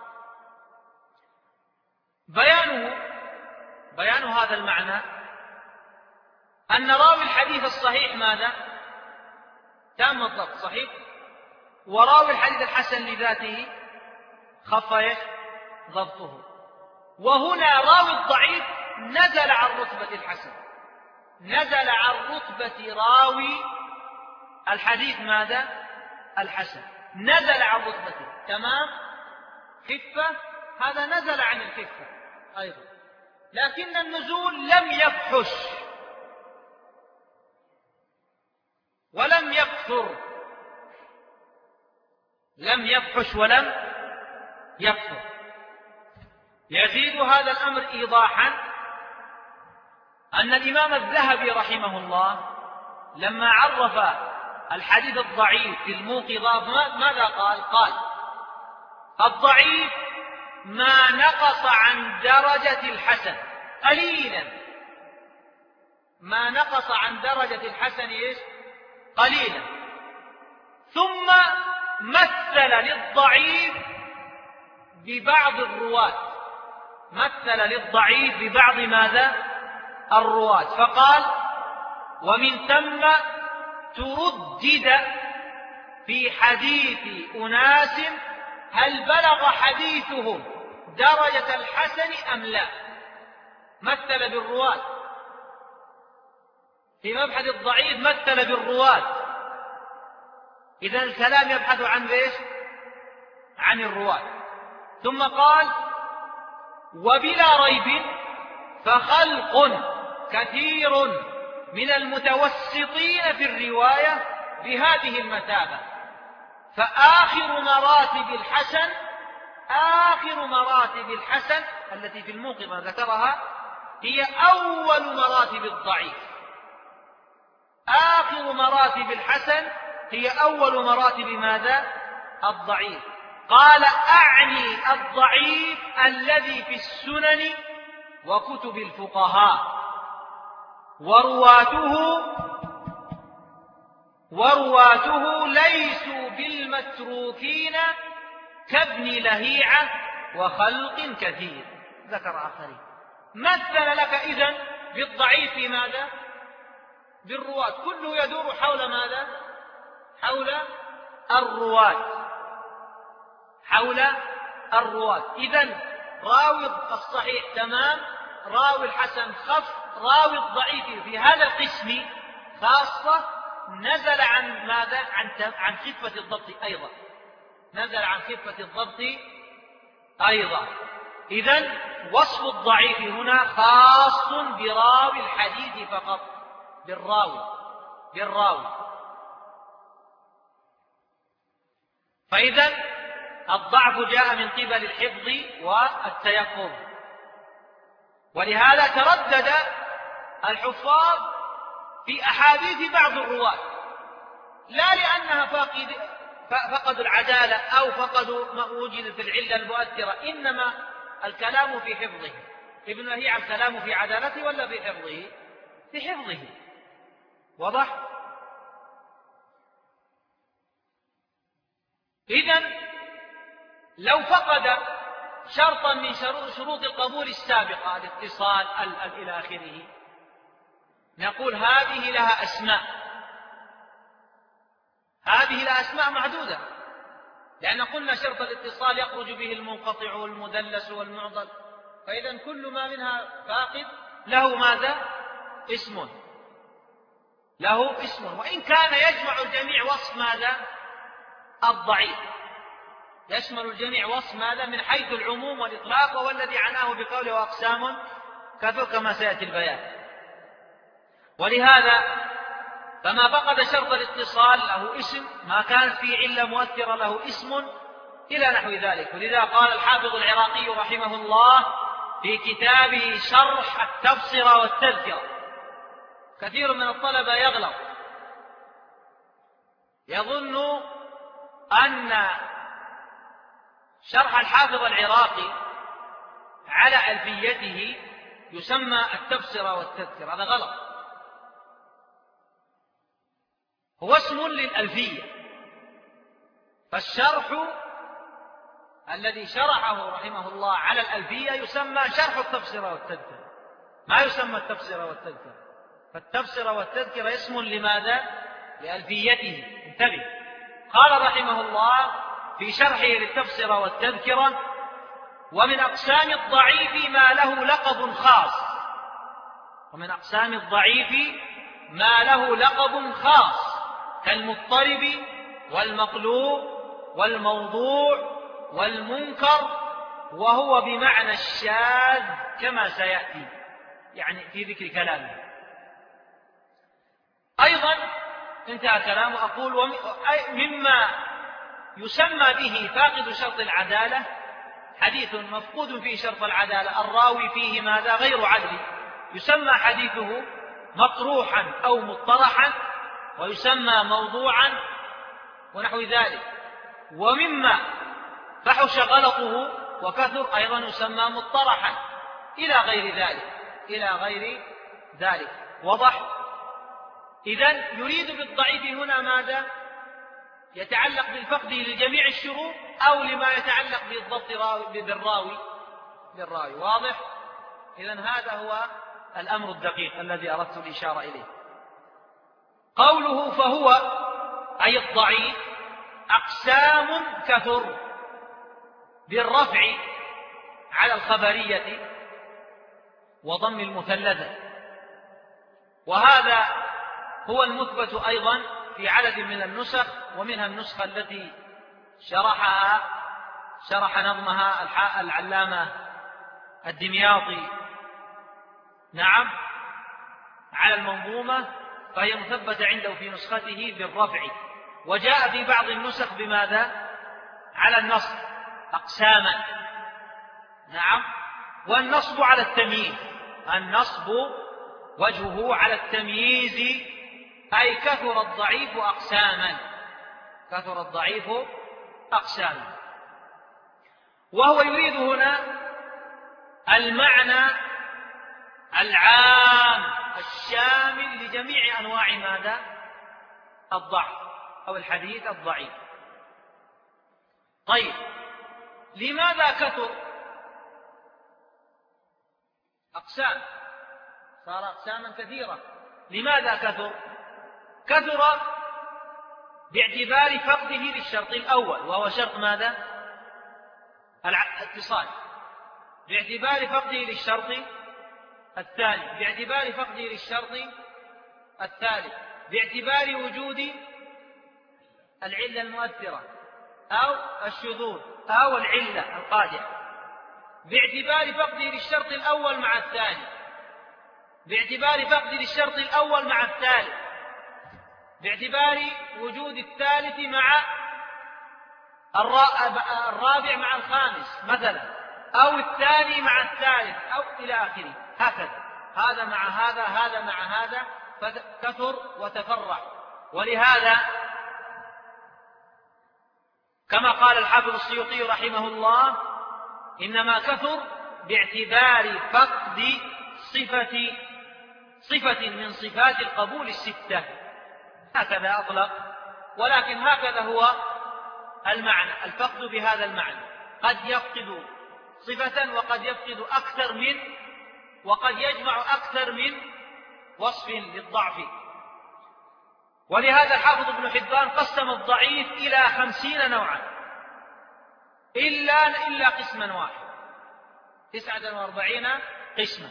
Speaker 1: بيانه بيان هذا المعنى أن راوي الحديث الصحيح ماذا؟ تام الضبط، صحيح، وراوي الحديث الحسن لذاته خف ضبطه. وهنا راوي الضعيف نزل عن رتبة الحسن، نزل عن رتبة راوي الحديث ماذا؟ الحسن، نزل عن رتبته. تمام؟ خفة، هذا نزل عن الخفة أيضا، لكن النزول لم يفحش ولم يكثر، لم يفحش ولم يكثر. يزيد هذا الأمر إيضاحا أن الإمام الذهبي رحمه الله لما عرف الحديث الضعيف في الموقظات ماذا قال؟ قال الضعيف ما نقص عن درجة الحسن قليلا، ما نقص عن درجة الحسن إيش؟ قليلا. ثم مثل للضعيف ببعض الرواة، مثل للضعيف ببعض ماذا؟ الرواة، فقال ومن ثم تردد في حديث أناس هل بلغ حديثهم درجة الحسن أم لا. مثل بالرواة في مبحث الضعيف، مثل بالرواة. إذن الكلام يبحث عن ايش؟ عن الرواة. ثم قال وبلا ريب فخلق كثير من المتوسطين في الرواية بهذه المثابة، فآخر مراتب الحسن، آخر مراتب الحسن التي في الموقظة ذكرها هي أول مراتب الضعيف. آخر مراتب الحسن هي أول مراتب ماذا؟ الضعيف. قال أعني الضعيف الذي في السنن وكتب الفقهاء، ورواته ورواته ليسوا بالمتروكين كابن لهيعة وخلق كثير. ذكر آخرين. مثل لك إذن بالضعيف في ماذا؟ بالرواة، كله يدور حول ماذا؟ حول الرواة، حول الرواة. إذن راوي الصحيح تمام، راوي الحسن خف، راوي الضعيف في هذا القسم خاصة نزل عن ماذا؟ عن عن خفة الضبط أيضا، نزل عن خفة الضبط أيضا. إذن وصف الضعيف هنا خاص براوي الحديث فقط، بالراوي بالراوي فإذن الضعف جاء من قبل الحفظ والتيقظ. ولهذا تردد الحفاظ في أحاديث بعض الرواة، لا لأنها فاقد فقدوا العدالة أو فقدوا ما وجد في العلة المؤثرة، إنما الكلام في حفظه. ابن لهيعة الكلام في عدالته ولا في حفظه؟ في حفظه. واضح؟ إذن لو فقد شرطا من شروط القبول السابقة، الاتصال إلى آخره، نقول هذه لها أسماء، هذه لها أسماء معدودة. لأن قلنا شرط الاتصال يخرج به المنقطع والمدلس والمعضل، فإذا كل ما منها فاقد له ماذا؟ اسم، له اسم، وإن كان يجمع الجميع وصف ماذا؟ الضعيف، يشمل الجميع وصف ماذا؟ من حيث العموم والإطلاق، وهو الذي عناه بقوله أقسام كثر كما سيأتي البيان. ولهذا فما فقد شرط الاتصال له اسم، ما كانت فيه علة مؤثرة له اسم، إلى نحو ذلك. ولذا قال الحافظ العراقي رحمه الله في كتابه شرح التبصرة والتذكرة، كثير من الطلبة يغلط، يظن أن شرح الحافظ العراقي على ألفيته يسمى التبصرة والتذكرة، هذا غلط، هو اسم للألفية. فالشرح الذي شرحه رحمه الله على الألفية يسمى شرح التبصرة والتذكرة، ما يسمى التبصرة والتذكرة. فالتبصرة والتذكرة اسم لماذا؟ لألفيته. انتبه، قال رحمه الله في شرحه للتبصرة والتذكرة: ومن أقسام الضعيف ما له لقب خاص، ومن أقسام الضعيف ما له لقب خاص كالمضطرب والمقلوب والموضوع والمنكر، وهو بمعنى الشاذ كما سيأتي يعني في ذكر كلامه. أيضا انتهى كلامه، أقول مما يسمى به فاقد شرط العدالة حديث مفقود فيه شرط العدالة الراوي فيه ماذا؟ غير عدل، يسمى حديثه مطروحا أو مطرحا، ويسمى موضوعا ونحو ذلك. ومما فحش غلطه وكثر أيضا يسمى مطرحا، إلى غير ذلك، إلى غير ذلك. وضح؟ إذن يريد بالضعيف هنا ماذا؟ يتعلق بالفقد لجميع الشروط أو لما يتعلق بالضبط بالراوي بالراوي. واضح؟ إذن هذا هو الأمر الدقيق الذي أردت الإشارة إليه. قوله فهو أي الضعيف أقسام كثر بالرفع على الخبرية وضم المثلثة، وهذا هو المثبت أيضا في عدد من النسخ، ومنها النسخة التي شرحها شرح نظمها العلامة الدمياطي نعم على المنظومة، فهي مثبتة عنده في نسخته بالرفع. وجاء في بعض النسخ بماذا؟ على النصب أقساما نعم. والنصب على التمييز، النصب وجهه على التمييز، أي كثر الضعيف أقساما، كثر الضعيف أقساما. وهو يريد هنا المعنى العام الشامل لجميع أنواع ماذا؟ الضعف أو الحديث الضعيف. طيب، لماذا كثر؟ أقسام، صار أقساما كثيرة. لماذا كثر؟ كثر باعتبار فقده للشرط الأول، وهو شرط ماذا؟ الاتصال، باعتبار فقده للشرط الثاني، باعتبار فقده للشرط الثالث، باعتبار وجود العلة المؤثرة أو الشذوذ أو العلة القادحة، باعتبار فقده للشرط الأول مع الثاني، باعتبار فقده للشرط الأول مع الثالث، باعتبار وجود الثالث مع الرابع مع الخامس مثلا، أو الثاني مع الثالث، أو إلى آخره، هكذا، هذا مع هذا، هذا مع هذا، فكثر وتفرع. ولهذا كما قال الحافظ السيوطي رحمه الله: إنما كثر باعتبار فقد صفة صفة من صفات القبول الستة، هكذا أطلق، ولكن هكذا هو المعنى، الفقد بهذا المعنى، قد يفقد صفة وقد يفقد أكثر من، وقد يجمع أكثر من وصف للضعف. ولهذا الحافظ ابن حبان قسم الضعيف إلى خمسين نوعا، إلا, إلا قسما واحد، تسعة وأربعين قسما.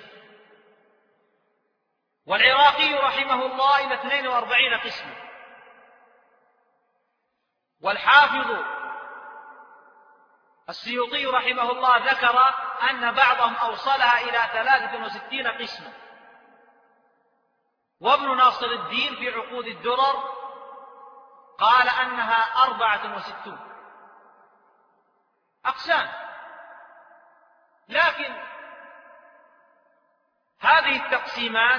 Speaker 1: والعراقي رحمه الله إلى اثنين وأربعين قسما. والحافظ السيوطي رحمه الله ذكر أن بعضهم أوصلها إلى ثلاثة وستين قسما. وابن ناصر الدين في عقود الدرر قال أنها أربعة وستون أقسام. لكن هذه التقسيمات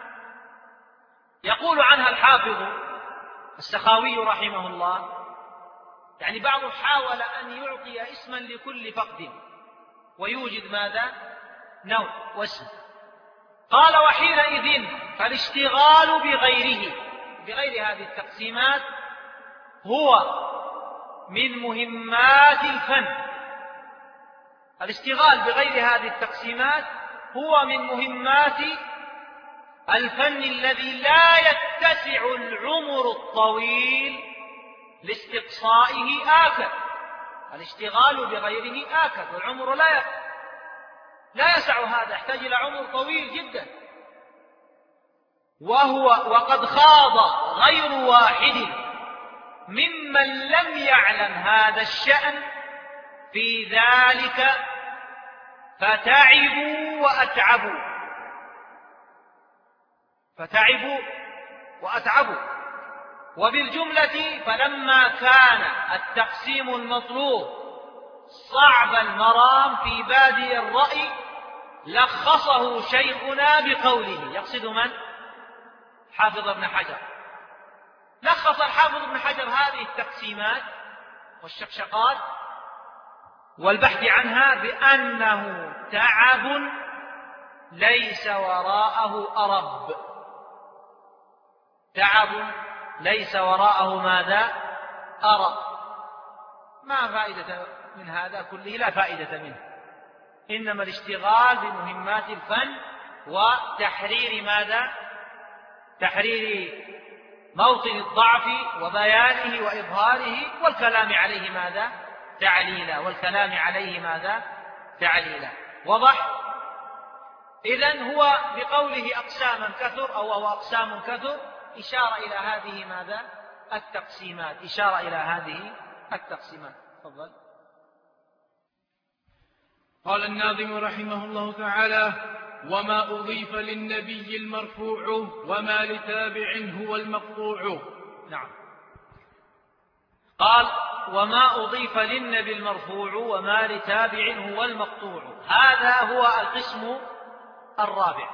Speaker 1: يقول عنها الحافظ السخاوي رحمه الله، يعني بعض حاول أن يعطي اسما لكل فقد ويوجد ماذا؟ نوع واسم. قال وحينئذ فالاشتغال بغيره بغير هذه التقسيمات هو من مهمات الفن. الاشتغال بغير هذه التقسيمات هو من مهمات الفن الذي لا يتسع العمر الطويل لاستقصائه آكد. الاشتغال بغيره آكد، والعمر لا لا يسع هذا، يحتاج إلى عمر طويل جدا. وهو وقد خاض غير واحد ممن لم يعلم هذا الشأن في ذلك فتعبوا وأتعبوا فتعبوا وأتعبوا. وبالجملة فلما كان التقسيم المطلوب صعب المرام في بادئ الرأي لخصه شيخنا بقوله، يقصد من؟ حافظ ابن حجر. لخص الحافظ ابن حجر هذه التقسيمات والشقشقات والبحث عنها بأنه تعب ليس وراءه أرب. تعب ليس وراءه ماذا؟ أرب. ما فائدة من هذا كله؟ لا فائدة منه. إنما الاشتغال بمهمات الفن وتحرير ماذا؟ تحرير موطن الضعف وبيانه وإظهاره والكلام عليه ماذا؟ تعليلا والكلام عليه ماذا؟ تعليلا. وضح؟ إذن هو بقوله أقساما كثر أو هو أقسام كثر إشارة إلى هذه ماذا؟ التقسيمات، إشارة إلى هذه التقسيمات. تفضل.
Speaker 2: قال الناظم رحمه الله تعالى: وما أضيف للنبي المرفوع وما لتابع هو المقطوع.
Speaker 1: نعم. قال وما أضيف للنبي المرفوع وما لتابع هو المقطوع. هذا هو القسم الرابع.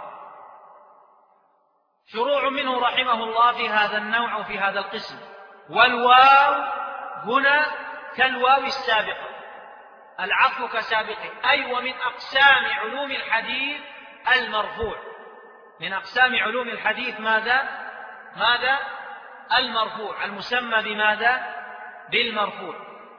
Speaker 1: شروع منه رحمه الله في هذا النوع وفي هذا القسم. والواو هنا كالواو السابقة، العطف كسابقه، أي ومن أقسام علوم الحديث المرفوع. من أقسام علوم الحديث ماذا؟ ماذا؟ المرفوع، المسمى بماذا؟ بالمرفوع.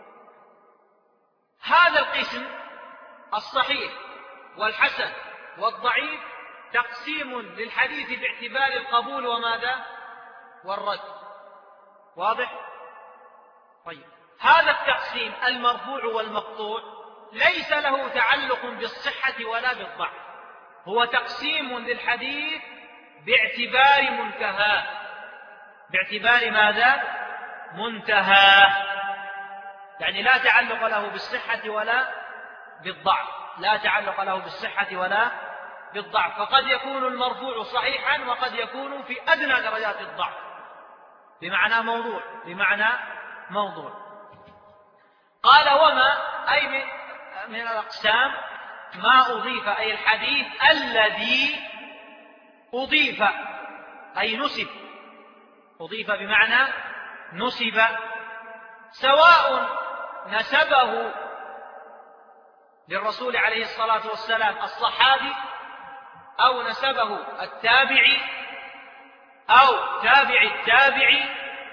Speaker 1: هذا القسم الصحيح والحسن والضعيف تقسيم للحديث باعتبار القبول وماذا؟ والرد. واضح؟ طيب، هذا التقسيم المرفوع والمقطوع ليس له تعلق بالصحة ولا بالضعف، هو تقسيم للحديث باعتبار منتهى. باعتبار ماذا؟ منتهى، يعني لا تعلق له بالصحة ولا بالضعف، لا تعلق له بالصحة ولا بالضعف. فقد يكون المرفوع صحيحا وقد يكون في أدنى درجات الضعف، بمعنى موضوع، بمعنى موضوع. قال وما أي من, من الأقسام ما أضيف، أي الحديث الذي أضيف أي نسب. أضيف بمعنى نسب، سواء نسبه للرسول عليه الصلاة والسلام الصحابي أو نسبه التابعي أو تابع التابعي،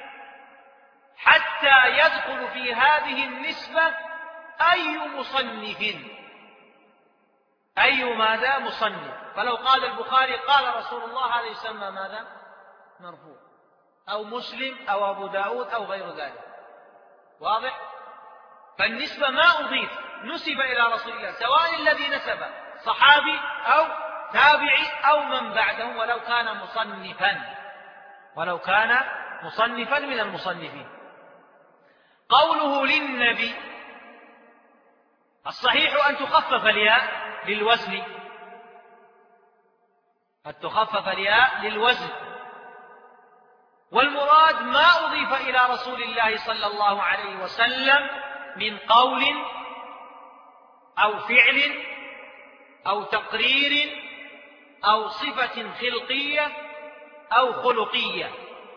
Speaker 1: حتى يدخل في هذه النسبة أي مصنف، أي ماذا؟ مصنف. فلو قال البخاري قال رسول الله هذا يسمى ماذا؟ مرفوع، أو مسلم أو أبو داود أو غير ذلك. واضح؟ فالنسبة ما أضيف نسب إلى رسول الله، سواء الذي نسب صحابي أو تابعي أو من بعدهم، ولو كان مصنفا ولو كان مصنفا من المصنفين. قوله للنبي، الصحيح أن تخفف الياء للوزن، أن تخفف الياء للوزن، والمراد ما أضيف إلى رسول الله صلى الله عليه وسلم من قول أو فعل أو تقرير أو صفة خلقية أو خلقية،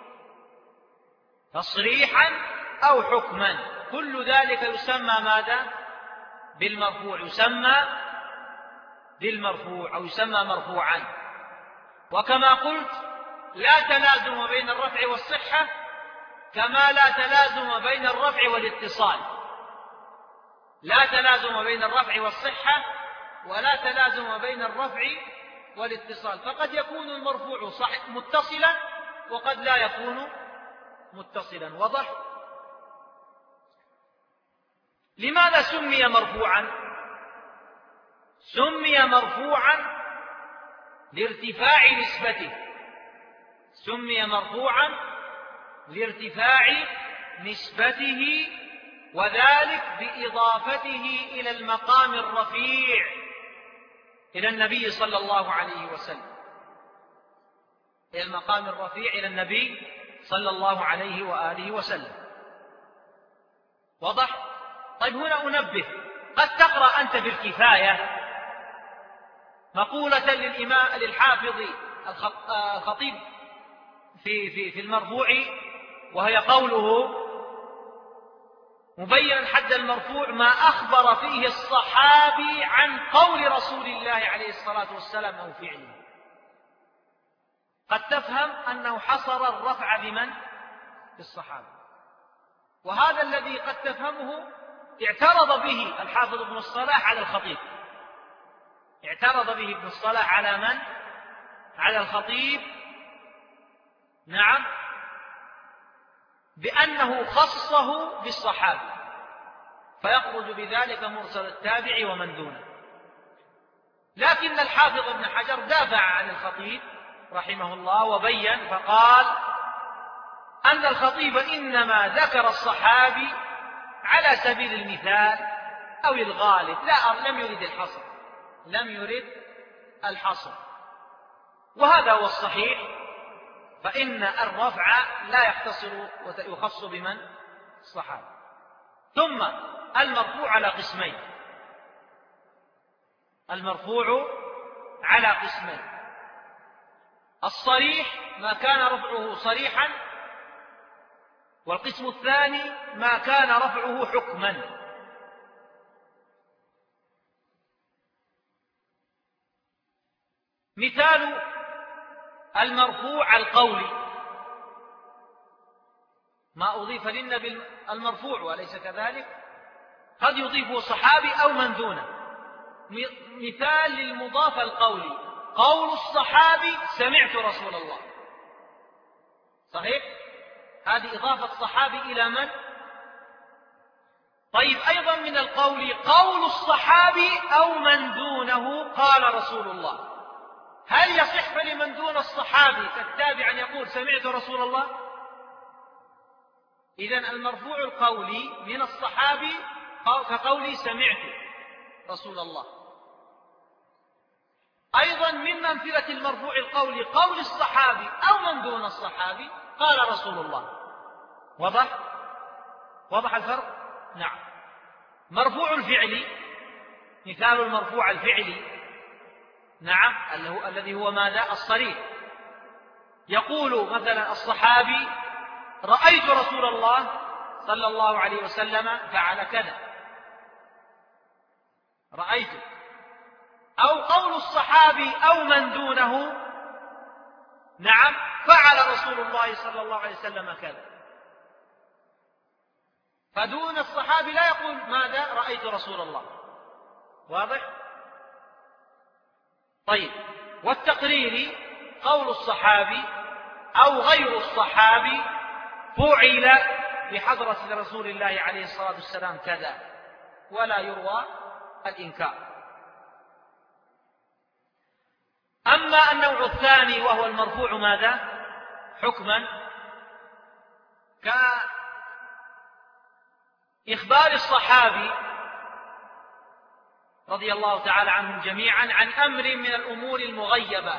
Speaker 1: تصريحا أو حكما، كل ذلك يسمى ماذا؟ بالمرفوع، يسمى بالمرفوع أو يسمى مرفوعا. وكما قلت لا تلازم بين الرفع والصحة، كما لا تلازم بين الرفع والاتصال، لا تلازم بين الرفع والصحة ولا تلازم بين الرفع والاتصال، فقد يكون المرفوع صحيح متصلا وقد لا يكون متصلا. وضح؟ لماذا سمي مرفوعا؟ سمي مرفوعا لارتفاع نسبته، سمي مرفوعا لارتفاع نسبته، وذلك بإضافته إلى المقام الرفيع إلى النبي صلى الله عليه وسلم، إلى المقام الرفيع إلى النبي صلى الله عليه وآله وسلم. وضح؟ طيب هنا أنبه، قد تقرأ أنت في الكفاية مقولة للإمام للحافظ الخطيب في في في المرفوع، وهي قوله مبينا حد المرفوع ما أخبر فيه الصحابي عن قول رسول الله عليه الصلاة والسلام أو فعله. قد تفهم أنه حصر الرفع بمن؟ بالصحابة، وهذا الذي قد تفهمه اعترض به الحافظ ابن الصلاح على الخطيب، اعترض به ابن الصلاح على من؟ على الخطيب، نعم، بأنه خصه بالصحابة، فيخرج بذلك مرسل التابع ومن دونه. لكن الحافظ ابن حجر دافع عن الخطيب رحمه الله وبين فقال أن الخطيب إنما ذكر الصحابي على سبيل المثال أو الغالب، لا، لم يرد الحصر، لم يرد الحصر، وهذا هو الصحيح، فإن الرفع لا يختصر ويخص بمن؟ الصحابة. ثم المرفوع على قسمين، المرفوع على قسمين: الصريح ما كان رفعه صريحا، والقسم الثاني ما كان رفعه حكما. مثال المرفوع القولي ما أضيف للنبي المرفوع وليس كذلك، قد يضيفه صحابي أو من دونه. مثال للمضاف القولي قول الصحابي سمعت رسول الله، صحيح؟ هذه إضافة صحابي إلى من؟ طيب أيضا من القول قول الصحابي أو من دونه قال رسول الله، هل يصح لمن دون الصحابي كالتابع أن يقول سمعت رسول الله؟ إذن المرفوع القولي من الصحابي كقولي سمعت رسول الله. أيضا من أمثلة المرفوع القولي قول الصحابي أو من دون الصحابي قال رسول الله. وضح؟ وضح الفرق؟ نعم. مرفوع الفعلي، مثال المرفوع الفعلي، نعم، الذي هو ماذا؟ الصريح. يقول مثلا الصحابي رأيت رسول الله صلى الله عليه وسلم فعل كذا، رأيت. أو قول الصحابي أو من دونه، نعم، فعل رسول الله صلى الله عليه وسلم كذا. فدون الصحابي لا يقول ماذا؟ رأيت رسول الله. واضح؟ طيب، والتقرير قول الصحابي أو غير الصحابي فعل بحضرة رسول الله عليه الصلاة والسلام كذا. ولا يروى الإنكار. أما النوع الثاني وهو المرفوع ماذا؟ حكما، كإخبار الصحابي رضي الله تعالى عنهم جميعا عن أمر من الأمور المغيبة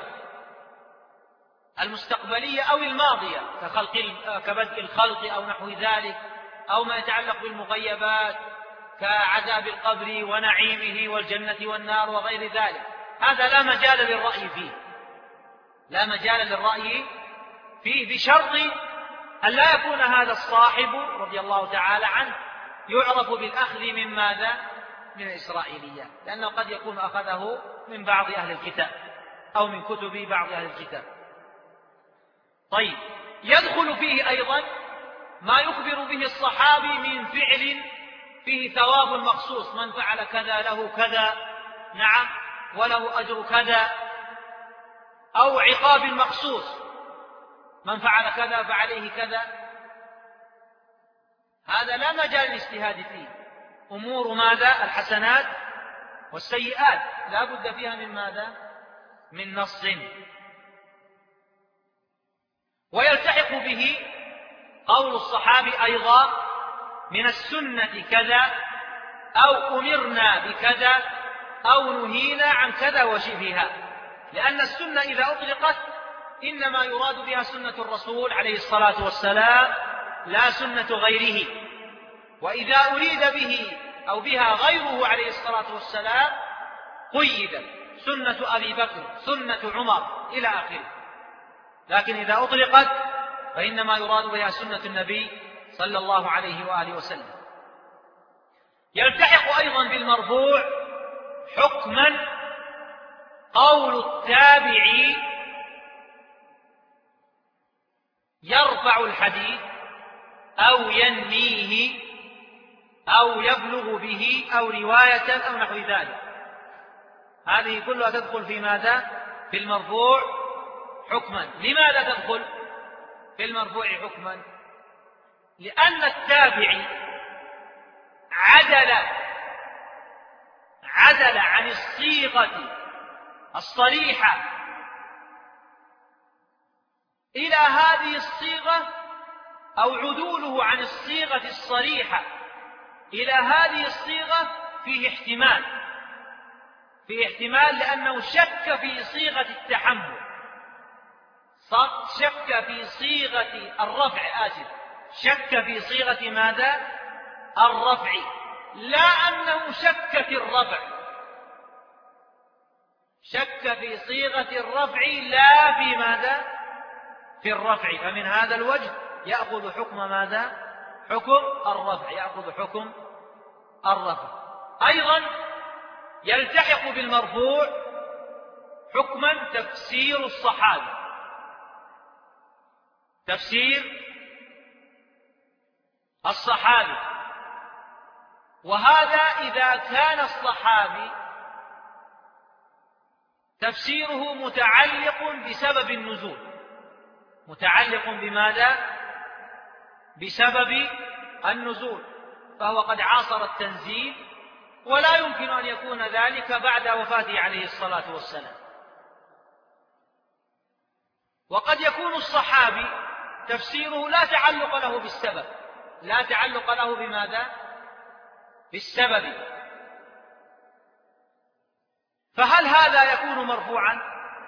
Speaker 1: المستقبلية أو الماضية كخلق كبدء الخلق أو نحو ذلك، أو ما يتعلق بالمغيبات كعذاب القبر ونعيمه والجنة والنار وغير ذلك، هذا لا مجال للرأي فيه، لا مجال للرأي فيه بشرط أن لا يكون هذا الصاحب رضي الله تعالى عنه يعرف بالأخذ من ماذا؟ من الإسرائيليات، لأنه قد يكون أخذه من بعض أهل الكتاب أو من كتب بعض أهل الكتاب. طيب، يدخل فيه أيضا ما يخبر به الصحابي من فعل فيه ثواب مخصوص، من فعل كذا له كذا، نعم، وله أجر كذا، أو عقاب مخصوص، من فعل كذا فعليه كذا، هذا لا مجال للاجتهاد فيه. أمور ماذا؟ الحسنات والسيئات لا بد فيها من ماذا؟ من نص. ويلتحق به قول الصحابي أيضا من السنة كذا، أو أمرنا بكذا، أو نهينا عن كذا وشبهها، لأن السنة إذا أطلقت إنما يراد بها سنة الرسول عليه الصلاة والسلام لا سنة غيره، وإذا أريد به أو بها غيره عليه الصلاة والسلام قيد سنة أبي بكر، سنة عمر، إلى آخره. لكن إذا أطلقت فإنما يراد بها سنة النبي صلى الله عليه وآله وسلم. يلتحق أيضا بالمرفوع حكما قول التابعي يرفع الحديث أو ينميه أو يبلغ به أو رواية أو نحو ذلك، هذه كلها تدخل في ماذا؟ في المرفوع حكما. لماذا تدخل في المرفوع حكما؟ لأن التابعي عدل عدل عن الصيغة الصريحة إلى هذه الصيغة، أو عدوله عن الصيغة الصريحة إلى هذه الصيغة فيه احتمال، فيه احتمال لأنه شك في صيغة التحمل، شك في صيغة الرفع، آسف شك في صيغة ماذا؟ الرفع، لا أنه شك في الرفع، شك في صيغة الرفع لا في ماذا؟ في الرفع. فمن هذا الوجه يأخذ حكم ماذا؟ حكم الرفع، يأخذ حكم الرفع. أيضا يلتحق بالمرفوع حكما تفسير الصحابي، تفسير الصحابي، وهذا إذا كان الصحابي تفسيره متعلق بسبب النزول، متعلق بماذا؟ بسبب النزول، فهو قد عاصر التنزيل ولا يمكن أن يكون ذلك بعد وفاته عليه الصلاة والسلام. وقد يكون الصحابي تفسيره لا تعلق له بالسبب، لا تعلق له بماذا؟ بالسبب، فهل هذا يكون مرفوعا؟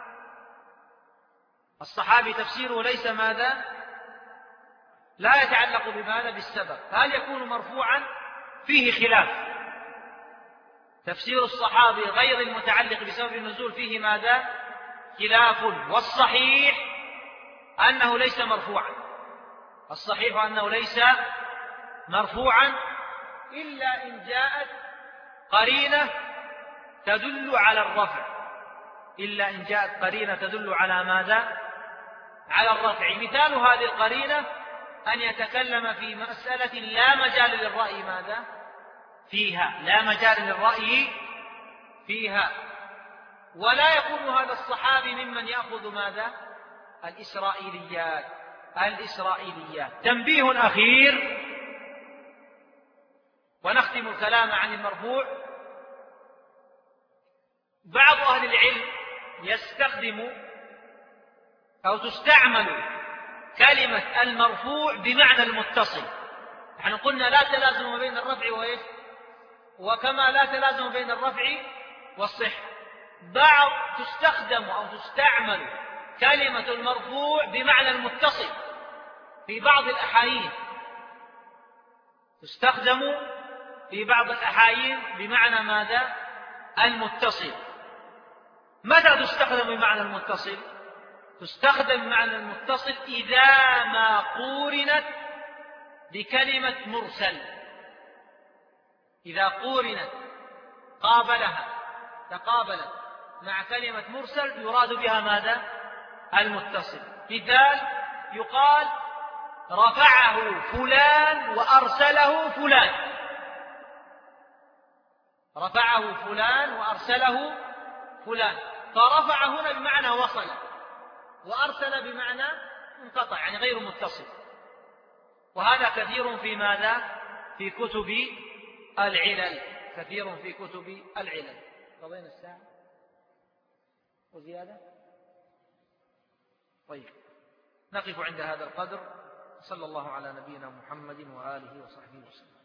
Speaker 1: الصحابي تفسيره ليس ماذا؟ لا يتعلق بماذا؟ بالسبب، هل يكون مرفوعا؟ فيه خلاف، تفسير الصحابي غير المتعلق بسبب النزول فيه ماذا؟ خلاف، والصحيح أنه ليس مرفوعا، الصحيح أنه ليس مرفوعا إلا إن جاءت قرينة تدل على الرفع، إلا إن جاءت قرينة تدل على ماذا؟ على الرفع. مثال هذه القرينة أن يتكلم في مسألة لا مجال للرأي ماذا؟ فيها، لا مجال للرأي فيها، ولا يكون هذا الصحابي ممن يأخذ ماذا؟ الإسرائيليات، الإسرائيليات. تنبيه أخير، ونختم الكلام عن المرفوع. بعض أهل العلم يستخدم أو تستعمل كلمة المرفوع بمعنى المتصل. نحن قلنا لا تلازم بين الرفع وإيش؟ وكما لا تلازم بين الرفع والصحة. بعض تستخدم أو تستعمل كلمة المرفوع بمعنى المتصل في بعض الأحايين، تستخدم في بعض الأحايين بمعنى ماذا؟ المتصل. متى تستخدم بمعنى المتصل؟ تستخدم بمعنى المتصل إذا ما قورنت بكلمة مرسل. إذا قورنت قابلها تقابلت مع كلمة مرسل يراد بها ماذا؟ المتصل. مثال يقال رفعه فلان وأرسله فلان، رفعه فلان وأرسله فلان، فرفع هنا بمعنى وصل، وأرسل بمعنى انقطع، يعني غير متصل. وهذا كثير في ماذا؟ في كتب العلل، كثير في كتب العلل. قضينا الساعة وزيادة. طيب نقف عند هذا القدر. صلى الله على نبينا محمد وآله وصحبه وسلم.